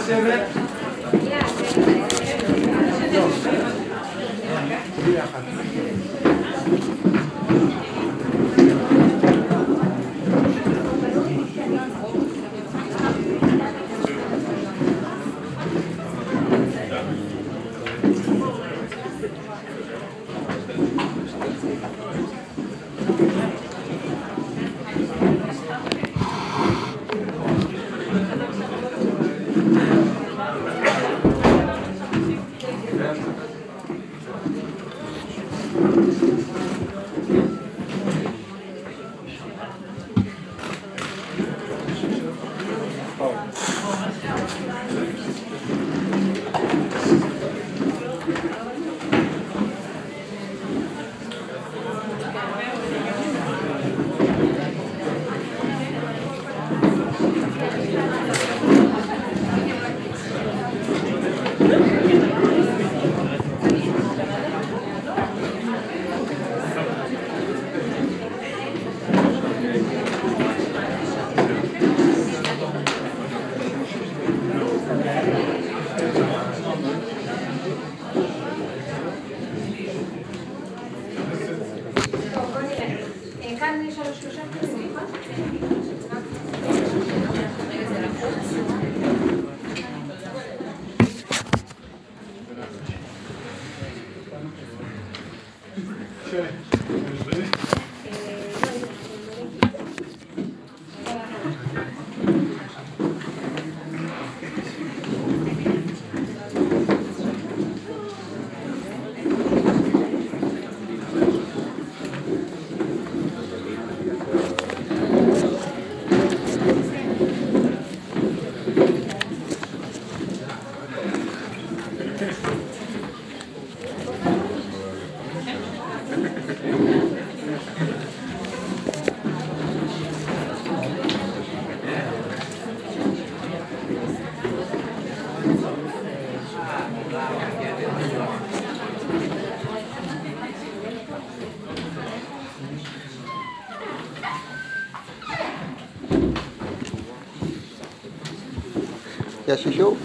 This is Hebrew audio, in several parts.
יש אישור?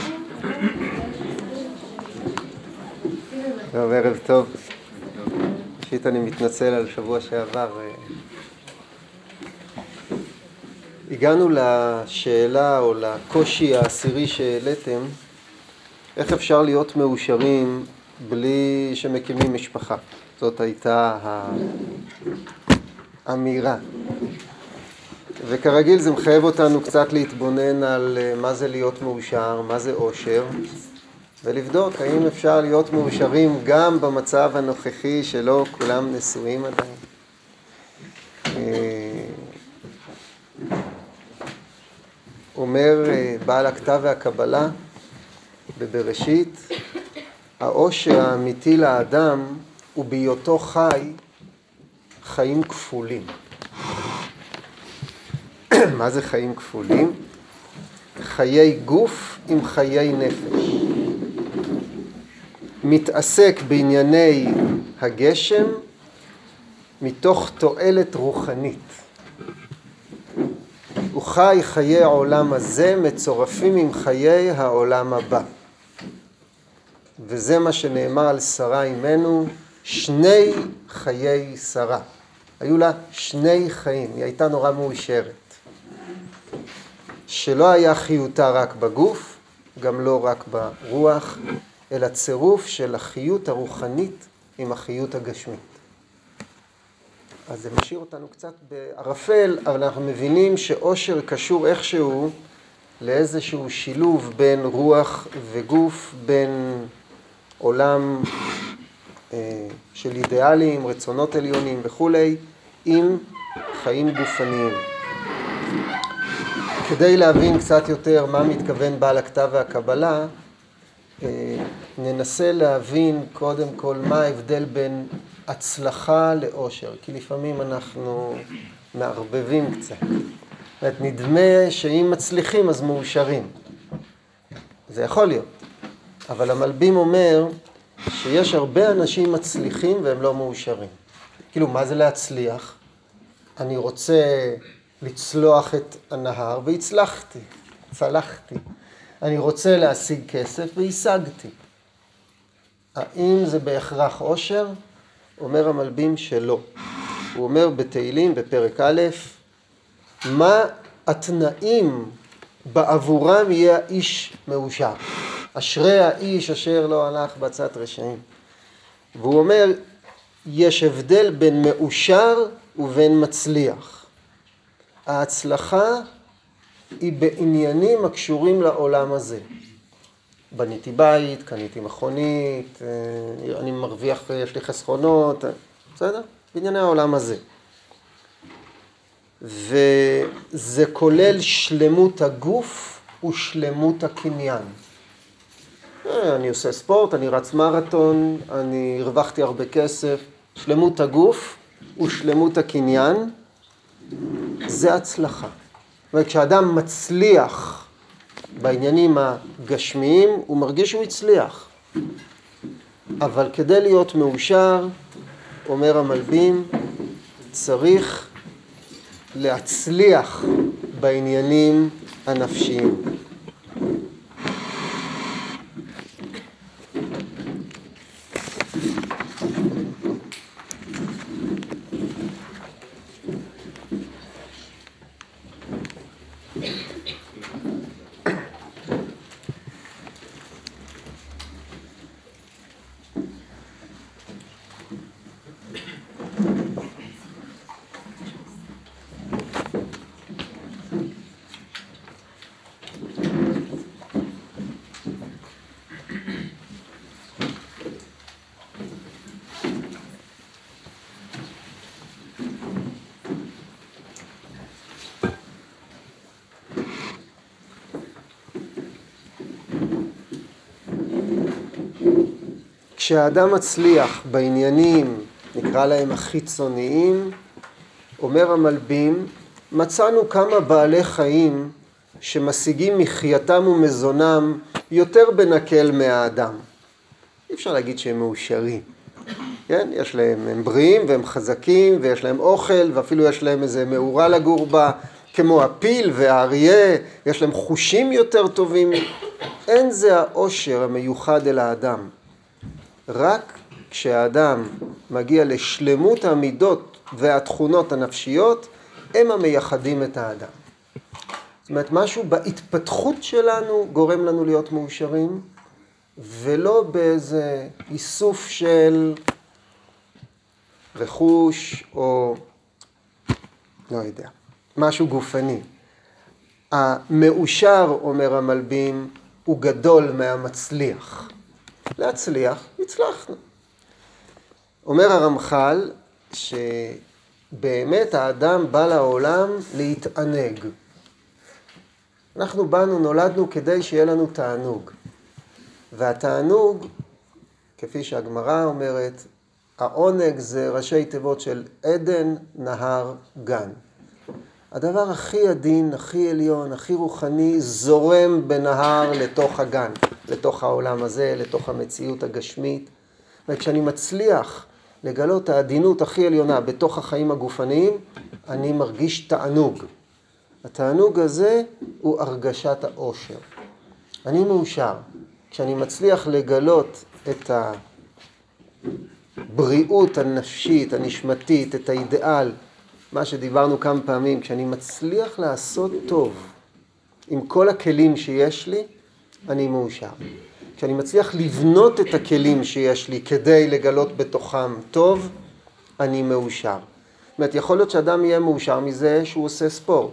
טוב, ערב טוב. ראשית אני מתנצל על שבוע שעבר. הגענו לשאלה או לקושי העשירי שהעליתם, איך אפשר להיות מאושרים בלי שמקימים משפחה. זאת הייתה האמירה. וכרגיל זה מחייב אותנו קצת להתבונן על מה זה להיות מאושר, מה זה אושר, ולבדוק האם אפשר להיות מאושרים גם במצב הנוכחי שלא כולם נשואים עדיין. אומר בעל הכתב והקבלה בבראשית, האושר האמיתי לאדם הוא בהיותו חי חיים כפולים. מה זה חיים כפולים? חיי גוף עם חיי נפש. מתעסק בענייני הגשם מתוך תועלת רוחנית. הוא חי חיי העולם הזה מצורפים עם חיי העולם הבא. וזה מה שנאמר על שרה אימנו, שני חיי שרה. היו לה שני חיים, היא הייתה נורא מאושרת. שלא היה חיותה רק בגוף, גם לא רק ברוח, אלא צירוף של החיות הרוחנית עם החיות הגשמית. אז זה משאיר אותנו קצת בערפל, אבל אנחנו מבינים שאושר קשור איכשהו לאיזשהו שילוב בין רוח וגוף, בין עולם של אידיאלים, רצונות עליונים וכולי, עם חיים גופניים. כדי להבין קצת יותר מה מתכוון בעל הכתב והקבלה, ננסה להבין קודם כל מה ההבדל בין הצלחה לאושר, כי לפעמים אנחנו מערבבים קצת. נדמה שאם מצליחים אז מאושרים. זה יכול להיות. אבל המלבים אומר שיש הרבה אנשים מצליחים והם לא מאושרים. כאילו, מה זה להצליח? אני רוצה לצלוח את הנהר והצלחתי, צלחתי. אני רוצה להשיג כסף והשגתי. האם זה בהכרח עושר? אומר המלבים שלא. הוא אומר בתהילים בפרק א', מה התנאים בעבורם יהיה האיש מאושר. אשרי האיש אשר לא הלך בעצת רשעים. והוא אומר, יש הבדל בין מאושר ובין מצליח. ההצלחה היא בעניינים הקשורים לעולם הזה. בניתי בית, קניתי מכונית, אני מרוויח, יש לי חסכונות, בסדר? בענייני העולם הזה. וזה כולל שלמות הגוף ושלמות הקניין. אני עושה ספורט, אני רץ מרתון, אני הרווחתי הרבה כסף. שלמות הגוף ושלמות הקניין זה הצלחה. וכשאדם מצליח בעניינים הגשמיים, הוא מרגיש שהוא הצליח. אבל כדי להיות מאושר, אומר המלבים, צריך להצליח בעניינים הנפשיים. כשהאדם מצליח בעניינים, נקרא להם החיצוניים, אומר המלבים, מצאנו כמה בעלי חיים שמשיגים מחייתם ומזונם יותר בנקל מהאדם. אי אפשר להגיד שהם מאושרים. כן? יש להם, הם בריאים והם חזקים ויש להם אוכל ואפילו יש להם איזה מאורה לגור בה, כמו הפיל והאריה, יש להם חושים יותר טובים. אין זה האושר המיוחד אל האדם. רק כשהאדם מגיע לשלמות המידות והתכונות הנפשיות, הם המייחדים את האדם. זאת אומרת, משהו בהתפתחות שלנו גורם לנו להיות מאושרים, ולא באיזה איסוף של רכוש או לא יודע, משהו גופני. המאושר, אומר המלבים, הוא גדול מהמצליח. להצליח, הצלחנו. אומר הרמח"ל שבאמת האדם בא לעולם להתענג. אנחנו נולדנו כדי שיהיה לנו תענוג. והתענוג, כפי שהגמרא אומרת, העונג זה ראשי תיבות של עדן, נהר, גן. הדבר הכי עדין, הכי עליון, הכי רוחני, זורם בנהר לתוך הגן, לתוך העולם הזה, לתוך המציאות הגשמית. וכשאני מצליח לגלות העדינות הכי עליונה בתוך החיים הגופניים, אני מרגיש תענוג. התענוג הזה הוא הרגשת האושר. אני מאושר. כשאני מצליח לגלות את הבריאות הנפשית, הנשמתית, את האידיאל, מה שדיברנו כמה פעמים, כשאני מצליח לעשות טוב עם כל הכלים שיש לי, אני מאושר. כשאני מצליח לבנות את הכלים שיש לי כדי לגלות בתוכם טוב, אני מאושר. זאת אומרת, יכול להיות שאדם יהיה מאושר מזה שהוא עושה ספורט.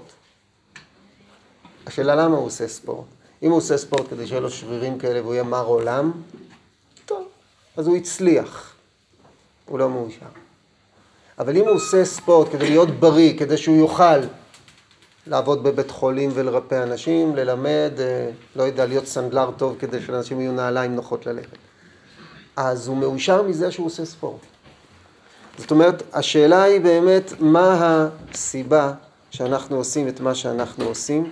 השאלה למה הוא עושה ספורט? אם הוא עושה ספורט כדי שיהיה לו שרירים כאלה והוא יהיה מר עולם, טוב, אז הוא הצליח. הוא לא מאושר. אבל אם הוא עושה ספורט כדי להיות בריא, כדי שהוא יוכל לעבוד בבית חולים ולרפא אנשים, ללמד, לא יודע, להיות סנדלר טוב כדי שאנשים יהיו נעליים נוחות ללכת. אז הוא מאושר מזה שהוא עושה ספורט. זאת אומרת, השאלה היא באמת מה הסיבה שאנחנו עושים את מה שאנחנו עושים,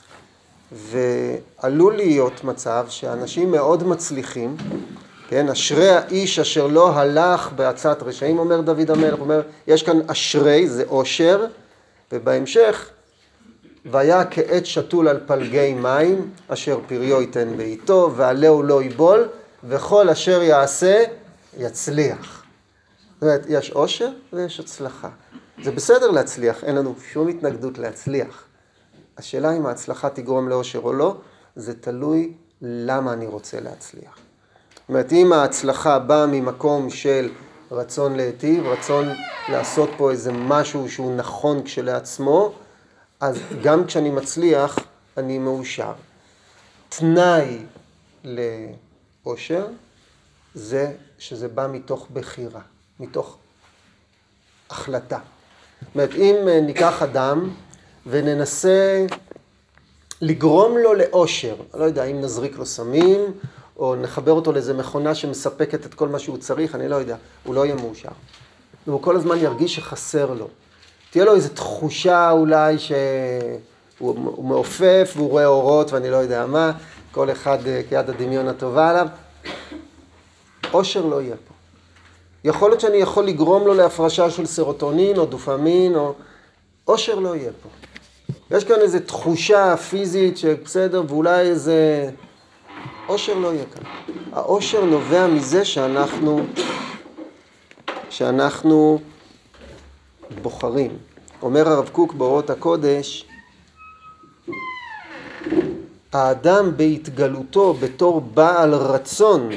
ועלול להיות מצב שאנשים מאוד מצליחים, כן, אשרי האיש אשר לא הלך בעצת רשעים, אומר דוד המלך, אומר, יש כאן אשרי, זה אושר, ובהמשך והיה כעת שתול על פלגי מים, אשר פריו ייתן בעיתו, ועלהו לא ייבול, וכל אשר יעשה, יצליח. זאת אומרת, יש עושר ויש הצלחה. זה בסדר להצליח, אין לנו שום התנגדות להצליח. השאלה אם ההצלחה תגרום לעושר או לא, זה תלוי למה אני רוצה להצליח. זאת אומרת, אם ההצלחה באה ממקום של רצון להיטיב, רצון לעשות פה איזה משהו שהוא נכון כשלעצמו, אז גם כשאני מצליח, אני מאושר. תנאי לאושר זה שזה בא מתוך בחירה, מתוך החלטה. זאת אומרת, אם ניקח אדם וננסה לגרום לו לאושר, לא יודע, אם נזריק לו סמים, או נחבר אותו לאיזה מכונה שמספקת את כל מה שהוא צריך, אני לא יודע, הוא לא יהיה מאושר. הוא כל הזמן ירגיש שחסר לו. תהיה לו איזו תחושה אולי שהוא מעופף והוא רואה אורות ואני לא יודע מה, כל אחד כיד הדמיון הטובה עליו. אושר לא יהיה פה. יכול להיות שאני יכול לגרום לו להפרשה של סרוטונין או דופמין, או אושר לא יהיה פה. יש כאן איזו תחושה פיזית שבסדר, ואולי איזה אושר לא יהיה כאן. האושר נובע מזה שאנחנו בוחרים. אומר הרב קוק באורות הקודש, האדם בהתגלותו בתור בעל רצון,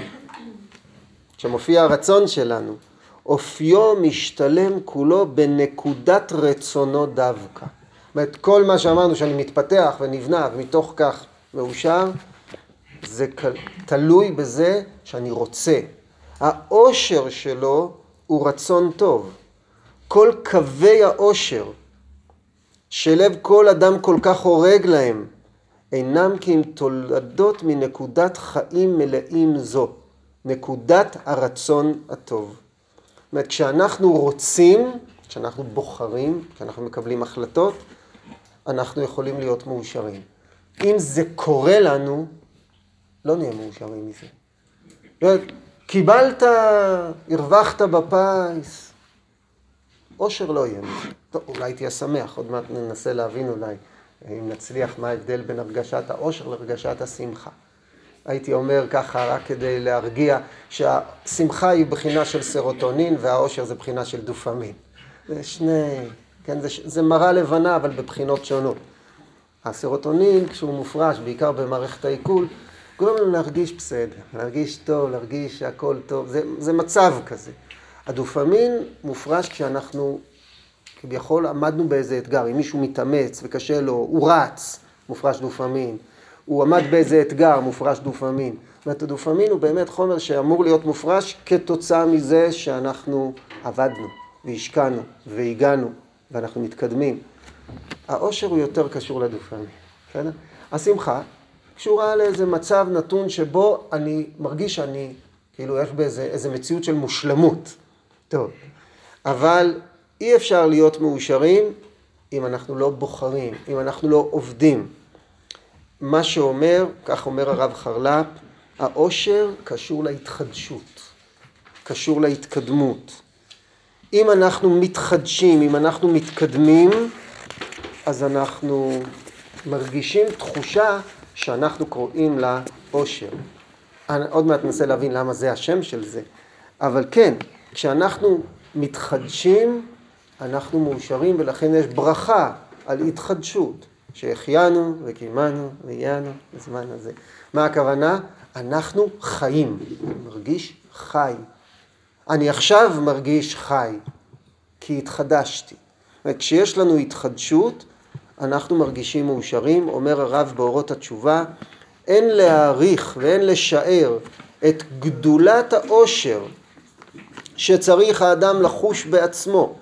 כשמופיע הרצון שלנו, אופיו משתלם כולו בנקודת רצונו דווקא. זאת אומרת, כל מה שאמרנו שאני מתפתח ונבנה ומתוך כך מאושר, זה תלוי בזה שאני רוצה. האושר שלו הוא רצון טוב. כל קווי האושר שלב כל אדם כל כך הורג להם, אינם כי אם תולדות מנקודת חיים מלאים זו, נקודת הרצון הטוב. זאת אומרת, כשאנחנו רוצים, כשאנחנו בוחרים, כשאנחנו מקבלים החלטות, אנחנו יכולים להיות מאושרים. אם זה קורה לנו, לא נהיה מאושרים מזה. זאת אומרת, קיבלת, הרווחת בפיס, אושר לא יהיה מזה. טוב, אולי תהיה שמח, עוד מעט ננסה להבין אולי, אם נצליח מה ההבדל בין הרגשת האושר להרגשת השמחה. הייתי אומר ככה רק כדי להרגיע שהשמחה היא בחינה של סרוטונין והאושר זה בחינה של דופמין. זה שני, כן, זה מראה לבנה אבל בבחינות שונות. הסרוטונין כשהוא מופרש בעיקר במערכת העיכול, גורם לנו להרגיש בסדר, להרגיש טוב, להרגיש שהכל טוב, זה מצב כזה. הדופמין מופרש כשאנחנו כביכול עמדנו באיזה אתגר, אם מישהו מתאמץ וקשה לו, הוא רץ, מופרש דופמין. הוא עמד באיזה אתגר, מופרש דופמין. זאת אומרת, הדופמין הוא באמת חומר שאמור להיות מופרש כתוצאה מזה שאנחנו עבדנו והשקענו והגענו ואנחנו מתקדמים. האושר הוא יותר קשור לדופמין. בסדר? השמחה קשורה לאיזה מצב נתון שבו אני מרגיש שאני, כאילו יש באיזה מציאות של מושלמות. טוב. אבל אי אפשר להיות מאושרים אם אנחנו לא בוחרים, אם אנחנו לא עובדים. מה שאומר, כך אומר הרב חרל"פ, האושר קשור להתחדשות, קשור להתקדמות. אם אנחנו מתחדשים, אם אנחנו מתקדמים, אז אנחנו מרגישים תחושה שאנחנו קוראים לה אושר. עוד מעט ננסה להבין למה זה השם של זה. אבל כן, כשאנחנו מתחדשים, אנחנו מאושרים ולכן יש ברכה על התחדשות. שהחיינו וקיימנו והגענו בזמן הזה. מה הכוונה? אנחנו חיים. אני מרגיש חי. אני עכשיו מרגיש חי, כי התחדשתי. כשיש לנו התחדשות, אנחנו מרגישים מאושרים. אומר הרב באורות התשובה, אין להעריך ואין לשער את גדולת האושר שצריך האדם לחוש בעצמו,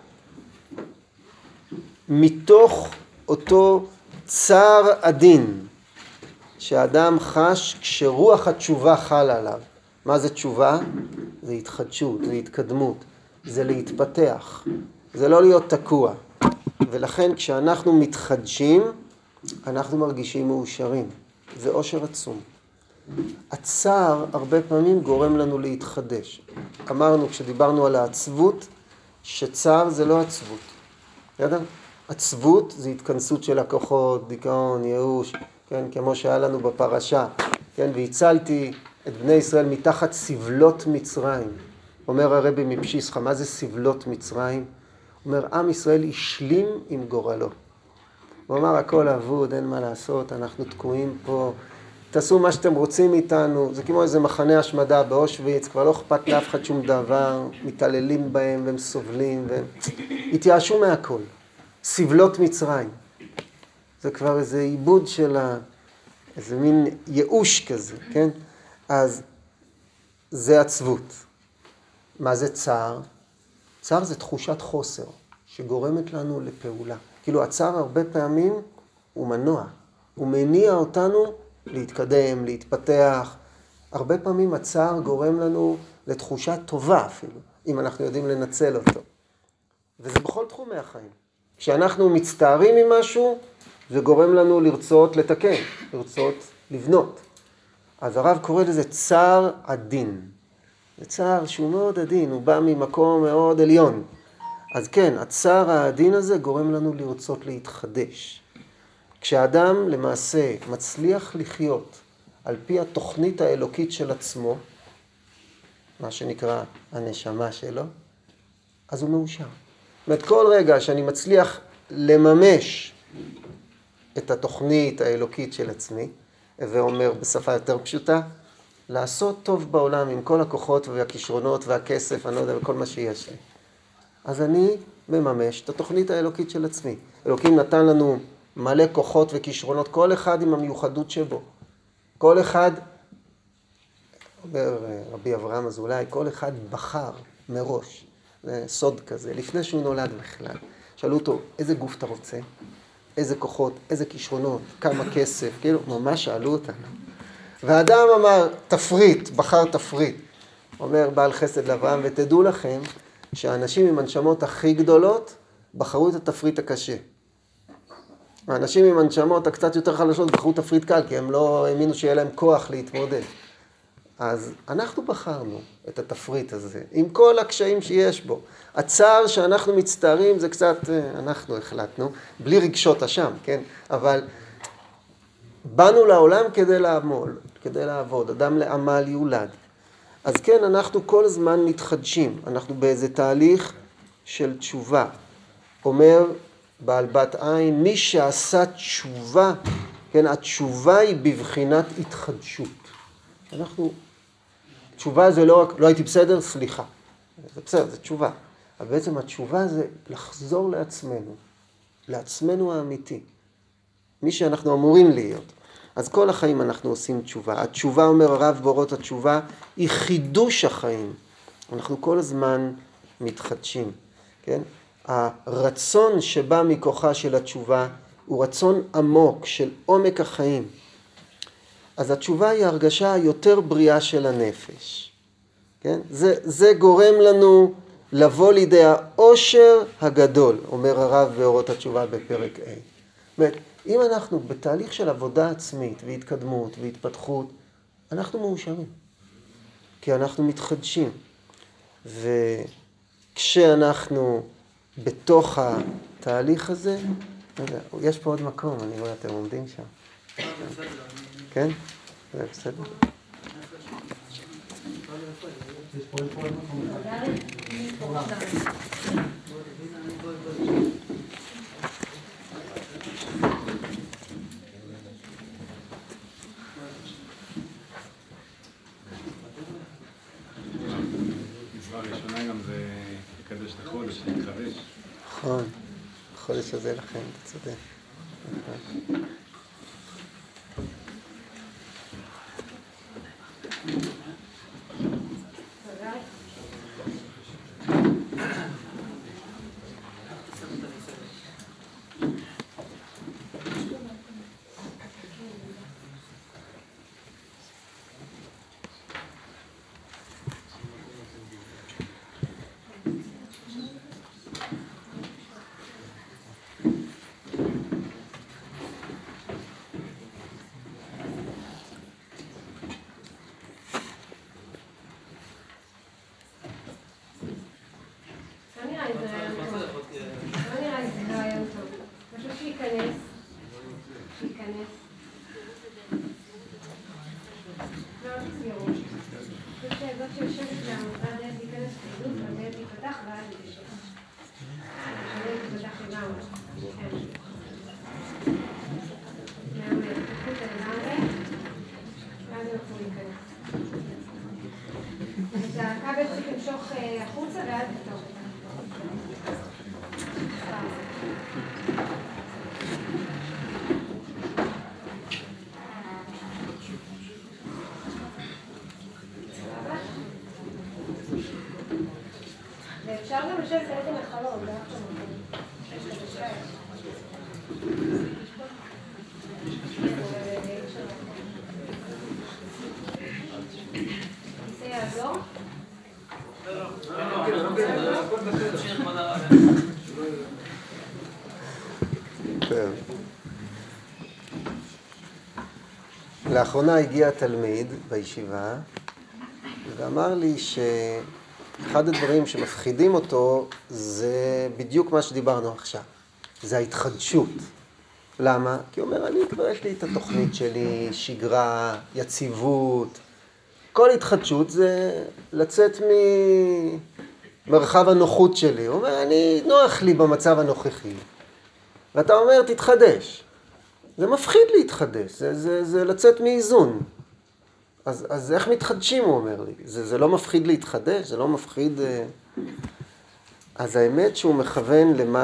מתוך אותו צער עדין שהאדם חש כשרוח התשובה חלה עליו. מה זה תשובה? זה התחדשות, זה התקדמות, זה להתפתח, זה לא להיות תקוע. ולכן כשאנחנו מתחדשים, אנחנו מרגישים מאושרים. זה אושר עצום. הצער הרבה פעמים גורם לנו להתחדש. אמרנו כשדיברנו על העצבות, שצער זה לא עצבות. בסדר? עצבות זה התכנסות של הכוחות, דיכאון, ייאוש, כן, כמו שהיה לנו בפרשה, כן, והצלתי את בני ישראל מתחת סבלות מצרים. אומר הרבי מפשיסחה, מה זה סבלות מצרים? הוא אומר, עם ישראל השלים עם גורלו. הוא אמר, הכל אבוד, אין מה לעשות, אנחנו תקועים פה, תעשו מה שאתם רוצים איתנו, זה כמו איזה מחנה השמדה באושוויץ, כבר לא אכפת לאף אחד שום דבר, מתעללים בהם והם סובלים, והם התייאשו מהכל. סבלות מצרים. זה כבר איזה עיבוד של איזה מין ייאוש כזה, כן? אז זה עצבות. מה זה צער? צער זה תחושת חוסר, שגורמת לנו לפעולה. כאילו הצער הרבה פעמים הוא מנוע, הוא מניע אותנו להתקדם, להתפתח. הרבה פעמים הצער גורם לנו לתחושה טובה אפילו, אם אנחנו יודעים לנצל אותו. וזה בכל תחומי החיים. כשאנחנו מצטערים ממשהו, זה גורם לנו לרצות לתקן, לרצות לבנות. אז הרב קורא לזה צער עדין. זה צער שהוא מאוד עדין, הוא בא ממקום מאוד עליון. אז כן, הצער העדין הזה גורם לנו לרצות להתחדש. כשאדם למעשה מצליח לחיות על פי התוכנית האלוקית של עצמו, מה שנקרא הנשמה שלו, אז הוא מאושר. זאת אומרת, כל רגע שאני מצליח לממש את התוכנית האלוקית של עצמי, ואומר בשפה יותר פשוטה, לעשות טוב בעולם עם כל הכוחות והכישרונות והכסף, אני לא יודע, וכל מה שיש לי. אז אני מממש את התוכנית האלוקית של עצמי. אלוקים נתן לנו מלא כוחות וכישרונות, כל אחד עם המיוחדות שבו. כל אחד, אומר רבי אברהם אזולאי, כל אחד בחר מראש. זה סוד כזה, לפני שהוא נולד בכלל. שאלו אותו, איזה גוף אתה רוצה? איזה כוחות, איזה כישרונות, כמה כסף, כאילו, ממש שאלו אותנו. והאדם אמר, תפריט, בחר תפריט. אומר בעל חסד לאברהם, ותדעו לכם שהאנשים עם הנשמות הכי גדולות בחרו את התפריט הקשה. האנשים עם הנשמות הקצת יותר חלשות בחרו תפריט קל, כי הם לא האמינו שיהיה להם כוח להתמודד. אז אנחנו בחרנו את התפריט הזה, עם כל הקשיים שיש בו. הצער שאנחנו מצטערים זה קצת, אנחנו החלטנו, בלי רגשות אשם, כן? אבל באנו לעולם כדי לעבוד, אדם לעמל יולד. אז כן, אנחנו כל הזמן מתחדשים, אנחנו באיזה תהליך של תשובה. אומר בעל בת עין, מי שעשה תשובה, כן, התשובה היא בבחינת התחדשות. תשובה זה לא רק, לא הייתי בסדר, סליחה. זה בסדר, זה תשובה. אבל בעצם התשובה זה לחזור לעצמנו האמיתי. מי שאנחנו אמורים להיות. אז כל החיים אנחנו עושים תשובה. התשובה, אומר הרב באורות התשובה, היא חידוש החיים. אנחנו כל הזמן מתחדשים. כן? הרצון שבא מכוחה של התשובה הוא רצון עמוק של עומק החיים. אז התשובה היא הרגשה היותר בריאה של הנפש. כן? זה גורם לנו לבוא לידי העושר הגדול, אומר הרב באורות התשובה בפרק A. זאת אומרת, אם אנחנו בתהליך של עבודה עצמית והתקדמות והתפתחות, אנחנו מאושרים. כי אנחנו מתחדשים. וכשאנחנו בתוך התהליך הזה, יש פה עוד מקום, אני רואה, אתם עומדים שם. כן? זה בסדר. מצווה ראשונה גם זה לקדש את החודש, להתחדש. נכון, החודש הזה לכם, אתה צודק. להיכנס. לא תסגרו. זאת שיושבת שם, והדלת תיכנס פעילות, והדלת תיפתח ואז תישאר. שהדלת תיפתח לגמרי. מעולה. תפתחו את לגמרי, ואז הם יכולים להיכנס. אז הכבל צריך למשוך החוצה ואז לפתוח. ואפשר גם לשבת בעצם לחלום, זה עכשיו כיסא יעזור? לאחרונה הגיע תלמיד בישיבה ואמר לי שאחד הדברים שמפחידים אותו זה בדיוק מה שדיברנו עכשיו, זה ההתחדשות. למה? כי הוא אומר, אני כבר יש לי את התוכנית שלי, שגרה, יציבות. כל התחדשות זה לצאת ממרחב הנוחות שלי. הוא אומר, אני נוח לי במצב הנוכחי. ואתה אומר, תתחדש. זה מפחיד להתחדש, זה לצאת מאיזון. אז איך מתחדשים, הוא אומר לי? זה לא מפחיד להתחדש, זה לא מפחיד... אז האמת שהוא מכוון למה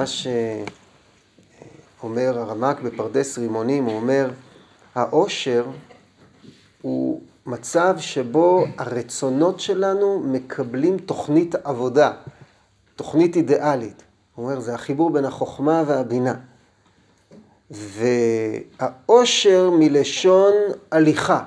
שאומר הרמ"ק בפרדס רימונים, הוא אומר, העושר הוא מצב שבו הרצונות שלנו מקבלים תוכנית עבודה, תוכנית אידיאלית. הוא אומר, זה החיבור בין החוכמה והבינה. והעושר מלשון הליכה.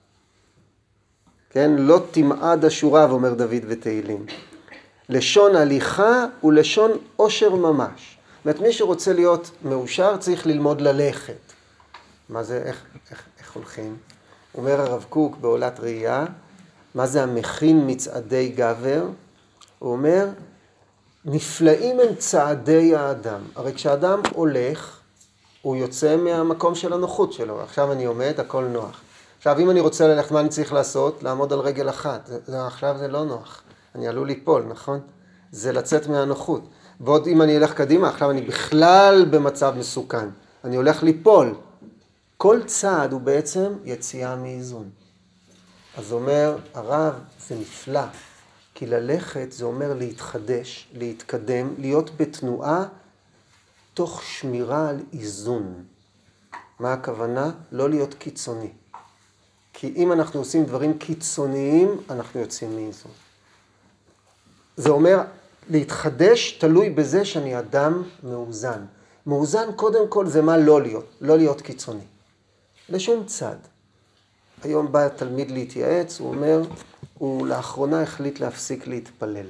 כן, לא תמעד השורה, אומר דוד בתהילים. לשון הליכה הוא לשון עושר ממש. זאת אומרת, מי שרוצה להיות מאושר צריך ללמוד ללכת. מה זה, איך הולכים? אומר הרב קוק בעולת ראייה, מה זה המכין מצעדי גבר? הוא אומר, נפלאים הם צעדי האדם. הרי כשאדם הולך, הוא יוצא מהמקום של הנוחות שלו. עכשיו אני עומד, הכל נוח. עכשיו, אם אני רוצה ללכת, מה אני צריך לעשות? לעמוד על רגל אחת. עכשיו זה לא נוח. אני עלול ליפול, נכון? זה לצאת מהנוחות. ועוד אם אני אלך קדימה, עכשיו אני בכלל במצב מסוכן. אני הולך ליפול. כל צעד הוא בעצם יציאה מאיזון. אז אומר, הרב, זה נפלא. כי ללכת זה אומר להתחדש, להתקדם, להיות בתנועה, תוך שמירה על איזון. מה הכוונה? לא להיות קיצוני. כי אם אנחנו עושים דברים קיצוניים, אנחנו יוצאים מאיזון. זה אומר, להתחדש תלוי בזה שאני אדם מאוזן. מאוזן קודם כל זה מה לא להיות, לא להיות קיצוני. לשום צד. היום בא התלמיד להתייעץ, הוא אומר, הוא לאחרונה החליט להפסיק להתפלל.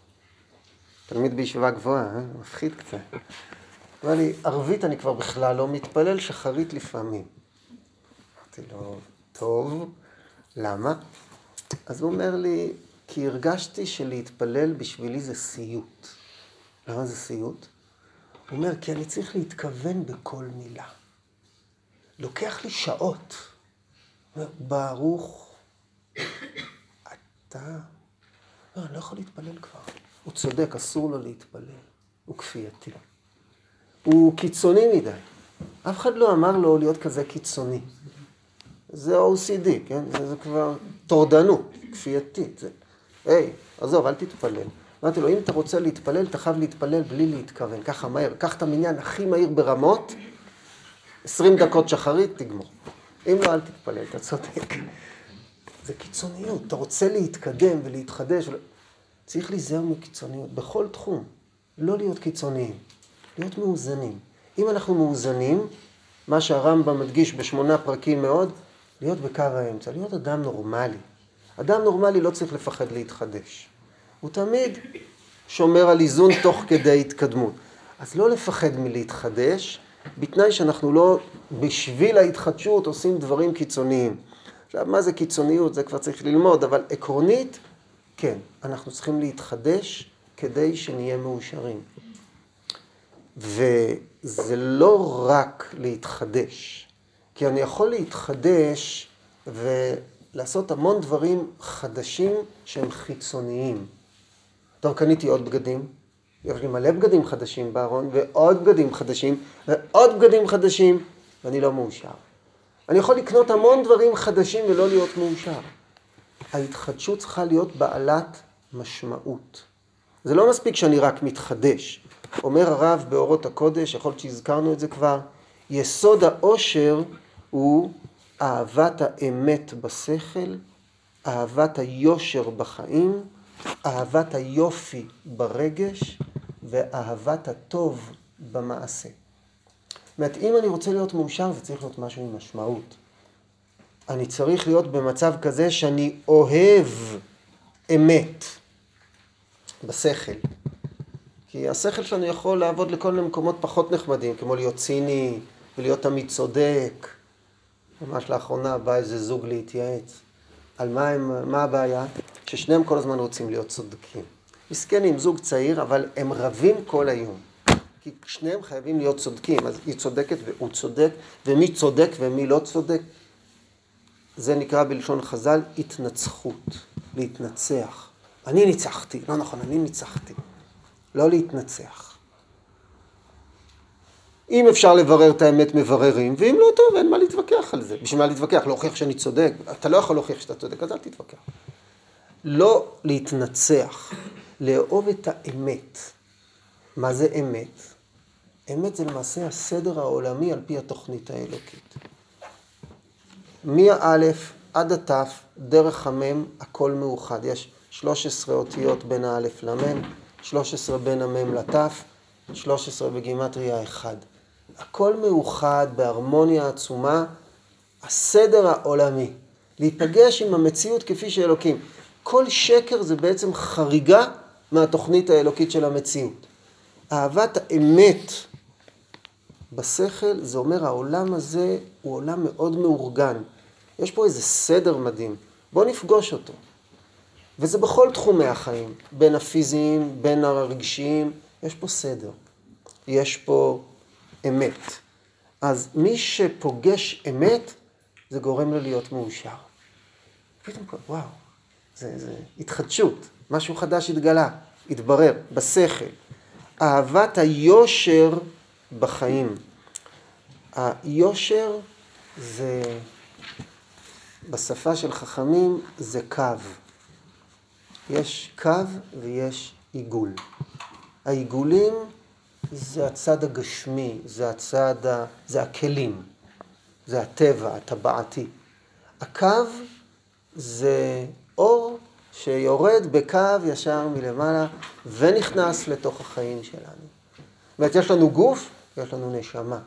תלמיד בישיבה גבוהה, מפחיד קצת. אמר לי, ערבית אני כבר בכלל לא מתפלל, שחרית לפעמים. אמרתי לו, טוב, למה? אז הוא אומר לי, כי הרגשתי שלהתפלל בשבילי זה סיוט. למה זה סיוט? הוא אומר, כי אני צריך להתכוון בכל מילה. לוקח לי שעות. הוא אומר, ברוך, אתה... לא, אני לא יכול להתפלל כבר. הוא צודק, אסור לו להתפלל. הוא כפייתי. הוא קיצוני מדי. אף אחד לא אמר לו להיות כזה קיצוני. זה OCD, כן? זה כבר תורדנות, כפייתית. היי, עזוב, אל תתפלל. אמרתי לו, אם אתה רוצה להתפלל, אתה חייב להתפלל בלי להתכוון. ככה מהר, קח את המניין הכי מהיר ברמות, 20 דקות שחרית, תגמור. אם לא, אל תתפלל, אתה צודק. זה קיצוניות, אתה רוצה להתקדם ולהתחדש. צריך להיזהר מקיצוניות, בכל תחום. לא להיות קיצוניים, להיות מאוזנים. אם אנחנו מאוזנים, מה שהרמב"ם מדגיש ב8 פרקים מאוד, להיות בקו האמצע, להיות אדם נורמלי. אדם נורמלי לא צריך לפחד להתחדש. הוא תמיד שומר על איזון תוך כדי התקדמות. אז לא לפחד מלהתחדש, בתנאי שאנחנו לא בשביל ההתחדשות עושים דברים קיצוניים. עכשיו, מה זה קיצוניות? זה כבר צריך ללמוד, אבל עקרונית, כן, אנחנו צריכים להתחדש כדי שנהיה מאושרים. וזה לא רק להתחדש, כי אני יכול להתחדש ולעשות המון דברים חדשים שהם חיצוניים. טוב, קניתי עוד בגדים, יש לי מלא בגדים חדשים בארון, ועוד בגדים חדשים, ועוד בגדים חדשים, ואני לא מאושר. אני יכול לקנות המון דברים חדשים ולא להיות מאושר. ההתחדשות צריכה להיות בעלת משמעות. זה לא מספיק שאני רק מתחדש. אומר הרב באורות הקודש, יכול להיות שהזכרנו את זה כבר, יסוד האושר הוא אהבת האמת בשכל, אהבת היושר בחיים, אהבת היופי ברגש, ואהבת הטוב במעשה. זאת אומרת, אם אני רוצה להיות מאושר, זה צריך להיות משהו עם משמעות. אני צריך להיות במצב כזה שאני אוהב אמת בשכל. כי השכל שלנו יכול לעבוד לכל מיני מקומות פחות נחמדים, כמו להיות ציני ולהיות תמיד צודק. ממש לאחרונה בא איזה זוג להתייעץ. על מה הבעיה? ששניהם כל הזמן רוצים להיות צודקים. מסכנים, זוג צעיר, אבל הם רבים כל היום. כי שניהם חייבים להיות צודקים, אז היא צודקת והוא צודק, ומי צודק ומי לא צודק. זה נקרא בלשון חז"ל התנצחות, להתנצח. אני ניצחתי, לא נכון, אני ניצחתי. לא להתנצח. אם אפשר לברר את האמת מבררים, ואם לא טוב, אין מה להתווכח על זה. בשביל מה להתווכח? להוכיח שאני צודק. אתה לא יכול להוכיח שאתה צודק, אז אל תתווכח. לא להתנצח, לאהוב את האמת. מה זה אמת? אמת זה למעשה הסדר העולמי על פי התוכנית האלוקית. מהאלף עד התף, דרך המם, הכל מאוחד. יש 13 אותיות בין האלף למם, 13 בין המם לתף, 13 בגימטריה 1. הכל מאוחד בהרמוניה עצומה, הסדר העולמי. להיפגש עם המציאות כפי שאלוקים. כל שקר זה בעצם חריגה מהתוכנית האלוקית של המציאות. אהבת האמת בשכל, זה אומר העולם הזה הוא עולם מאוד מאורגן. יש פה איזה סדר מדהים. בוא נפגוש אותו. וזה בכל תחומי החיים, בין הפיזיים, בין הרגשיים, יש פה סדר. יש פה אמת. אז מי שפוגש אמת, זה גורם לו להיות מאושר. פתאום וואו, זה התחדשות, משהו חדש התגלה, התברר, בשכל. אהבת היושר בחיים. היושר זה, בשפה של חכמים, זה קו. יש קו ויש עיגול. העיגולים זה הצד הגשמי, זה הכלים, זה הטבע, הטבעתי. הקו זה אור שיורד בקו ישר מלמעלה ונכנס לתוך החיים שלנו. זאת אומרת, יש לנו גוף ויש לנו נשמה.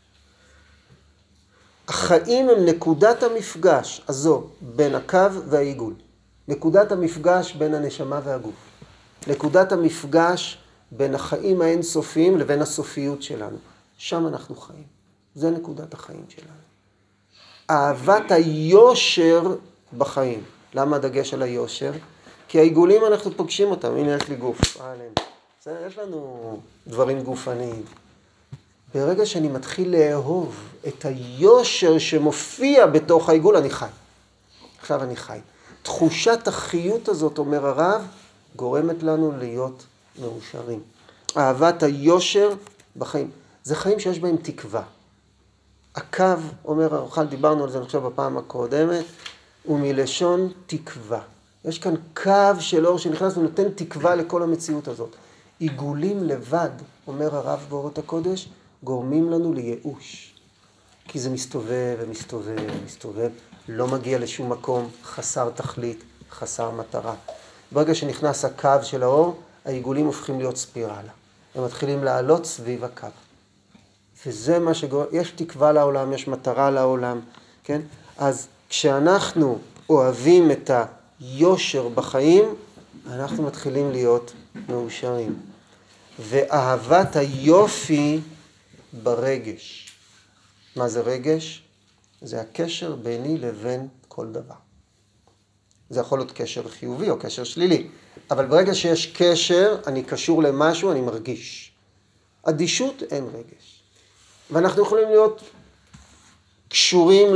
החיים הם נקודת המפגש הזו בין הקו והעיגול. נקודת המפגש בין הנשמה והגוף. נקודת המפגש בין החיים האינסופיים לבין הסופיות שלנו. שם אנחנו חיים. זה נקודת החיים שלנו. אהבת היושר בחיים. למה הדגש על היושר? כי העיגולים אנחנו פוגשים אותם. הנה יש לי גוף. יש לנו דברים גופניים. ברגע שאני מתחיל לאהוב את היושר שמופיע בתוך העיגול, אני חי. עכשיו אני חי. תחושת החיות הזאת, אומר הרב, גורמת לנו להיות מאושרים. אהבת היושר בחיים. זה חיים שיש בהם תקווה. הקו, אומר הרוחל, דיברנו על זה עכשיו בפעם הקודמת, הוא מלשון תקווה. יש כאן קו של אור שנכנס ונותן תקווה לכל המציאות הזאת. עיגולים לבד, אומר הרב באורות הקודש, גורמים לנו לייאוש. כי זה מסתובב ומסתובב ומסתובב, לא מגיע לשום מקום, חסר תכלית, חסר מטרה. ברגע שנכנס הקו של האור, העיגולים הופכים להיות ספירלה. הם מתחילים לעלות סביב הקו. וזה מה שגורם, יש תקווה לעולם, יש מטרה לעולם, כן? אז כשאנחנו אוהבים את היושר בחיים, אנחנו מתחילים להיות מאושרים. ואהבת היופי ברגש. מה זה רגש? זה הקשר ביני לבין כל דבר. זה יכול להיות קשר חיובי או קשר שלילי. אבל ברגע שיש קשר, אני קשור למשהו, אני מרגיש. אדישות אין רגש. ואנחנו יכולים להיות קשורים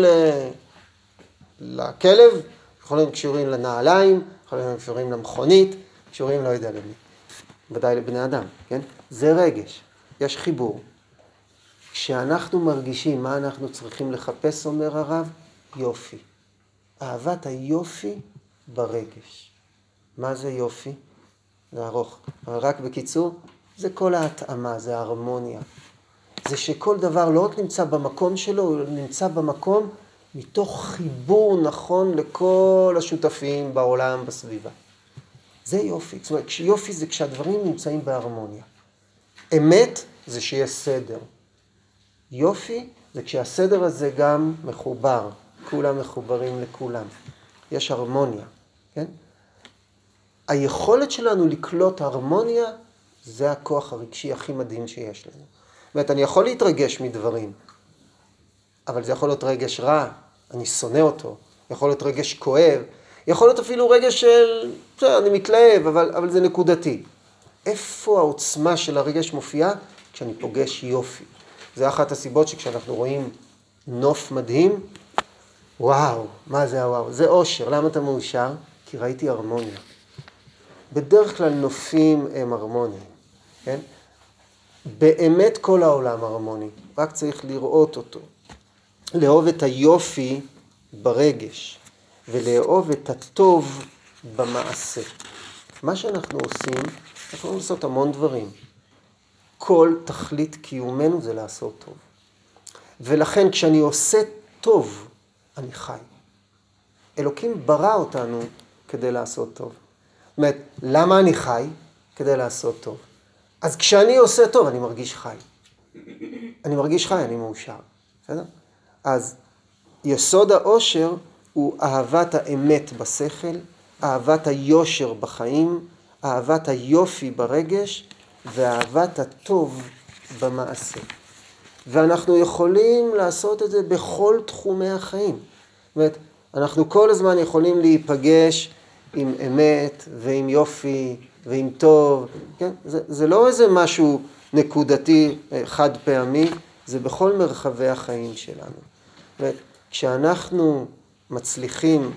לכלב, יכולים להיות קשורים לנעליים, יכולים להיות קשורים למכונית, קשורים לא יודע למי. ודאי לבני אדם, כן? זה רגש, יש חיבור. כשאנחנו מרגישים מה אנחנו צריכים לחפש, אומר הרב, יופי. אהבת היופי ברגש. מה זה יופי? זה ארוך. אבל רק בקיצור, זה כל ההתאמה, זה ההרמוניה. זה שכל דבר לא רק נמצא במקום שלו, הוא נמצא במקום מתוך חיבור נכון לכל השותפים בעולם, בסביבה. זה יופי. זאת אומרת, יופי זה כשהדברים נמצאים בהרמוניה. אמת זה שיש סדר. יופי זה כשהסדר הזה גם מחובר. כולם מחוברים לכולם. יש הרמוניה, כן? היכולת שלנו לקלוט הרמוניה זה הכוח הרגשי הכי מדהים שיש לנו. זאת אומרת, אני יכול להתרגש מדברים, אבל זה יכול להיות רגש רע, אני שונא אותו, יכול להיות רגש כואב, יכול להיות אפילו רגש של, אני מתלהב, אבל זה נקודתי. איפה העוצמה של הרגש מופיעה? כשאני פוגש יופי. זה אחת הסיבות שכשאנחנו רואים נוף מדהים, וואו, מה זה הוואו? זה אושר. למה אתה מאושר? כי ראיתי הרמוניה. בדרך כלל נופים הם הרמוניים, כן? באמת כל העולם הרמוני, רק צריך לראות אותו. לאהוב את היופי ברגש, ולאהוב את הטוב במעשה. מה שאנחנו עושים, אנחנו יכולים לעשות המון דברים. כל תכלית קיומנו זה לעשות טוב. ולכן כשאני עושה טוב, אני חי. אלוקים ברא אותנו כדי לעשות טוב. זאת אומרת, למה אני חי? כדי לעשות טוב. אז כשאני עושה טוב, אני מרגיש חי. אני מרגיש חי, אני מאושר. בסדר? אז יסוד האושר הוא אהבת האמת בשכל, אהבת היושר בחיים, אהבת היופי ברגש, ואהבת הטוב במעשה. ואנחנו יכולים לעשות את זה בכל תחומי החיים. זאת אומרת, אנחנו כל הזמן יכולים להיפגש עם אמת ועם יופי ועם טוב. כן? זה לא איזה משהו נקודתי, חד פעמי, זה בכל מרחבי החיים שלנו. זאת אומרת, כשאנחנו מצליחים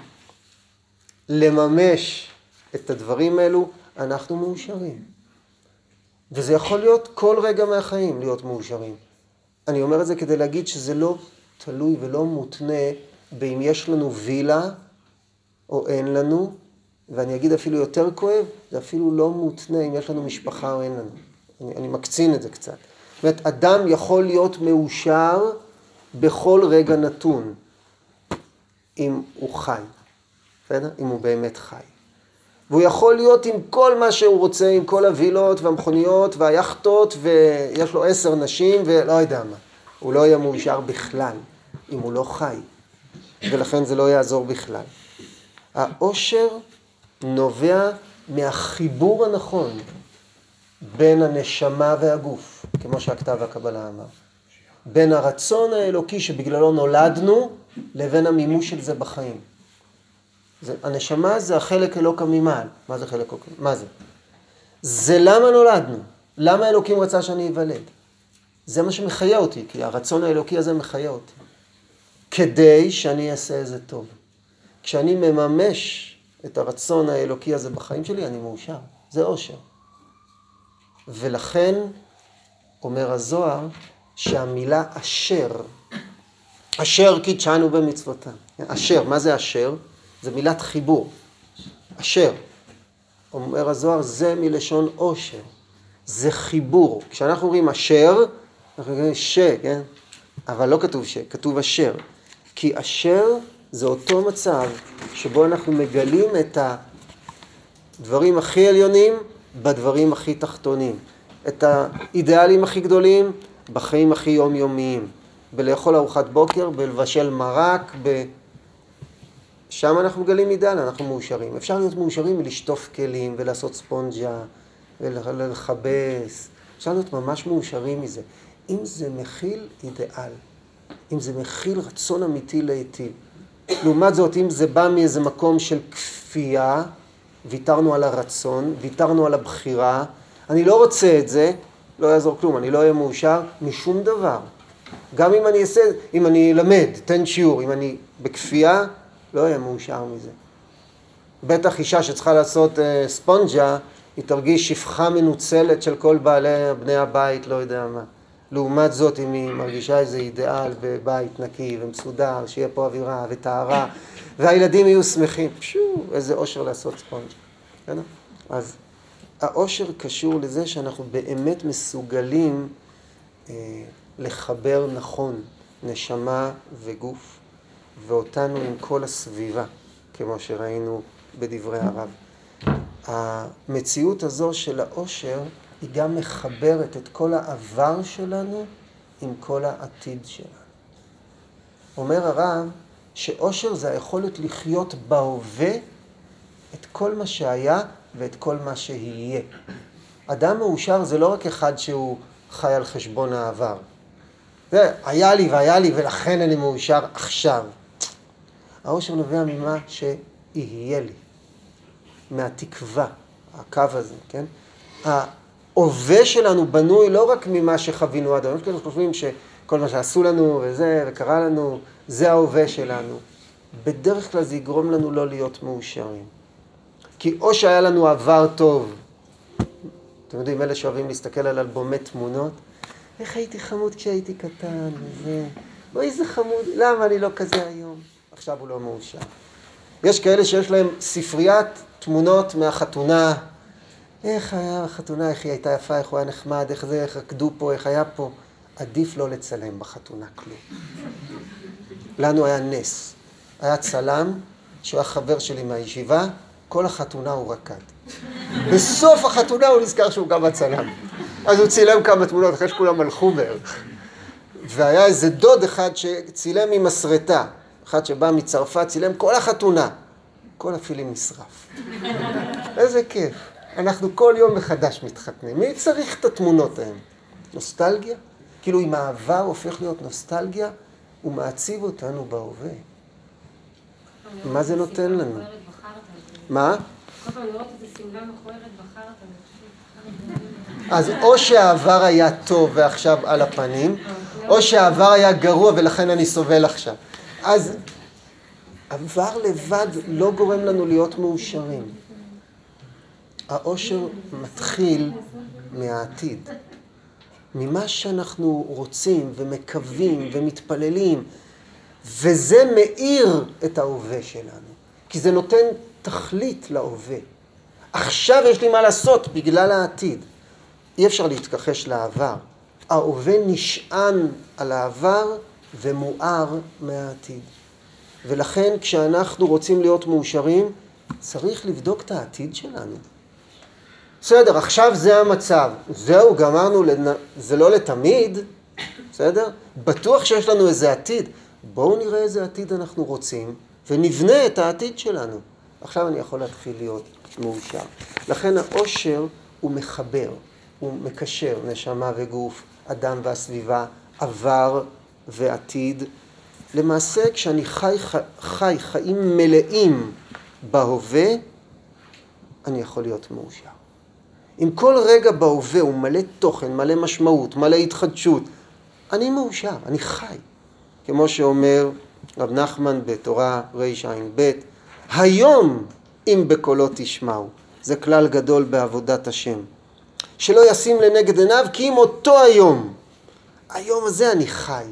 לממש את הדברים האלו, אנחנו מאושרים. וזה יכול להיות כל רגע מהחיים להיות מאושרים. אני אומר את זה כדי להגיד שזה לא תלוי ולא מותנה באם יש לנו וילה או אין לנו, ואני אגיד אפילו יותר כואב, זה אפילו לא מותנה אם יש לנו משפחה או אין לנו. אני מקצין את זה קצת. זאת אומרת, אדם יכול להיות מאושר בכל רגע נתון, אם הוא חי, בסדר? אם הוא באמת חי. והוא יכול להיות עם כל מה שהוא רוצה, עם כל הווילות והמכוניות והיחטות, ויש לו 10 נשים ולא יודע מה. הוא לא יהיה מאושר בכלל, אם הוא לא חי. ולכן זה לא יעזור בכלל. האושר נובע מהחיבור הנכון בין הנשמה והגוף, כמו שהכתב הקבלה אמר. בין הרצון האלוקי שבגללו נולדנו, לבין המימוש של זה בחיים. הנשמה זה החלק אלוקא ממעל. מה זה חלק אלוקא? מה זה? זה למה נולדנו. למה אלוקים רצה שאני אוולד? זה מה שמחיה אותי, כי הרצון האלוקי הזה מחיה אותי. כדי שאני אעשה איזה טוב. כשאני מממש את הרצון האלוקי הזה בחיים שלי, אני מאושר. זה אושר. ולכן, אומר הזוהר, שהמילה אשר, אשר קידשנו במצוותה. אשר, מה זה אשר? זה מילת חיבור. אשר. אומר הזוהר, זה מלשון אושר. זה חיבור. כשאנחנו אומרים אשר, אנחנו אומרים ש, כן? אבל לא כתוב ש, כתוב אשר. כי אשר זה אותו מצב שבו אנחנו מגלים את הדברים הכי עליונים בדברים הכי תחתונים. את האידיאלים הכי גדולים בחיים הכי יומיומיים. בלאכול ארוחת בוקר, בלבשל מרק, שם אנחנו מגלים אידאל, אנחנו מאושרים. אפשר להיות מאושרים ולשטוף כלים ולעשות ספונג'ה ולחבס. אפשר להיות ממש מאושרים מזה. אם זה מכיל אידאל, אם זה מכיל רצון אמיתי להיטיב. לעומת זאת, אם זה בא מאיזה מקום של כפייה, ויתרנו על הרצון, ויתרנו על הבחירה, אני לא רוצה את זה, לא יעזור כלום, אני לא אהיה מאושר משום דבר. גם אם אני אלמד, תן שיעור, אם אני בכפייה, לא אהיה מאושר מזה. בטח אישה שצריכה לעשות ספונג'ה, היא תרגיש שפחה מנוצלת של כל בני הבית, לא יודע מה. לעומת זאת, אם היא מרגישה איזה אידיאל בבית נקי ומסודר, שיהיה פה אווירה וטהרה, והילדים יהיו שמחים, איזה אושר לעשות ספונג'ה. אז האושר קשור לזה שאנחנו באמת מסוגלים לחבר נכון נשמה וגוף, ואותנו עם כל הסביבה, כמו שראינו בדברי הרב. המציאות הזו של האושר היא גם מחברת את כל העבר שלנו עם כל העתיד שלנו. אומר הרב שאושר זה היכולת לחיות בהווה את כל מה שהיה ואת כל מה שיהיה. אדם מאושר זה לא רק אחד שהוא חי על חשבון העבר. זה היה לי והיה לי ולכן אני מאושר עכשיו. האושר נובע ממה שיהיה לי. מהתקווה, הקו הזה, כן? ההווה שלנו בנוי לא רק ממה שחווינו עד היום. יש כאלה חושבים שכל מה שעשו לנו וזה וקרה לנו, זה ההווה שלנו. בדרך כלל זה יגרום לנו לא להיות מאושרים. כי או שהיה לנו עבר טוב, אתם יודעים, אלה שאוהבים להסתכל על אלבומי תמונות, איך הייתי חמוד כשהייתי קטן, וזה, אוי איזה חמוד, למה אני לא כזה היום? עכשיו הוא לא מאושר. יש כאלה שיש להם ספריית תמונות מהחתונה, איך היה החתונה, איך היא הייתה יפה, איך הוא היה נחמד, איך זה, איך רקדו פה, איך היה פה. עדיף לא לצלם בחתונה כלום. לנו היה נס. היה צלם שהוא היה חבר שלי מהישיבה, כל החתונה הוא רקד. בסוף החתונה הוא נזכר שהוא גם הצלם. אז הוא צילם כמה תמונות, אחרי שכולם הלכו בערך. והיה איזה דוד אחד שצילם ממסרטה. אחד שבא מצרפת, צילם כל החתונה. כל הפילים נשרף. איזה כיף. אנחנו כל יום מחדש מתחתנים. מי צריך את התמונות האלה? נוסטלגיה? כאילו אם העבר הופך להיות נוסטלגיה, הוא מעציב אותנו בהווה. מה זה נותן לנו? מה? כל פעם לראות איזה סמלה מכוערת בחרת. אז או שהעבר היה טוב ועכשיו על הפנים, או שהעבר היה גרוע ולכן אני סובל עכשיו. אז עבר לבד לא גורם לנו להיות מאושרים. האושר מתחיל מהעתיד. ממה שאנחנו רוצים ומקווים ומתפללים, וזה מאיר את ההווה שלנו. כי זה נותן תכלית להווה. עכשיו יש לי מה לעשות בגלל העתיד. אי אפשר להתכחש לעבר. ההווה נשען על העבר ומואר מהעתיד. ולכן כשאנחנו רוצים להיות מאושרים, צריך לבדוק את העתיד שלנו. בסדר, עכשיו זה המצב. זהו, גמרנו, זה לא לתמיד. בסדר? בטוח שיש לנו איזה עתיד. בואו נראה איזה עתיד אנחנו רוצים, ונבנה את העתיד שלנו. עכשיו אני יכול להתחיל להיות מאושר. לכן האושר הוא מחבר, הוא מקשר נשמה וגוף, אדם והסביבה, עבר ועתיד. למעשה, כשאני חי חיים מלאים בהווה, אני יכול להיות מאושר. אם כל רגע בהווה הוא מלא תוכן, מלא משמעות, מלא התחדשות, אני מאושר, אני חי. כמו שאומר רב נחמן בתורה רע"ב, היום אם בקולו תשמעו, זה כלל גדול בעבודת השם. שלא ישים לנגד עיניו, כי אם אותו היום הזה אני חי.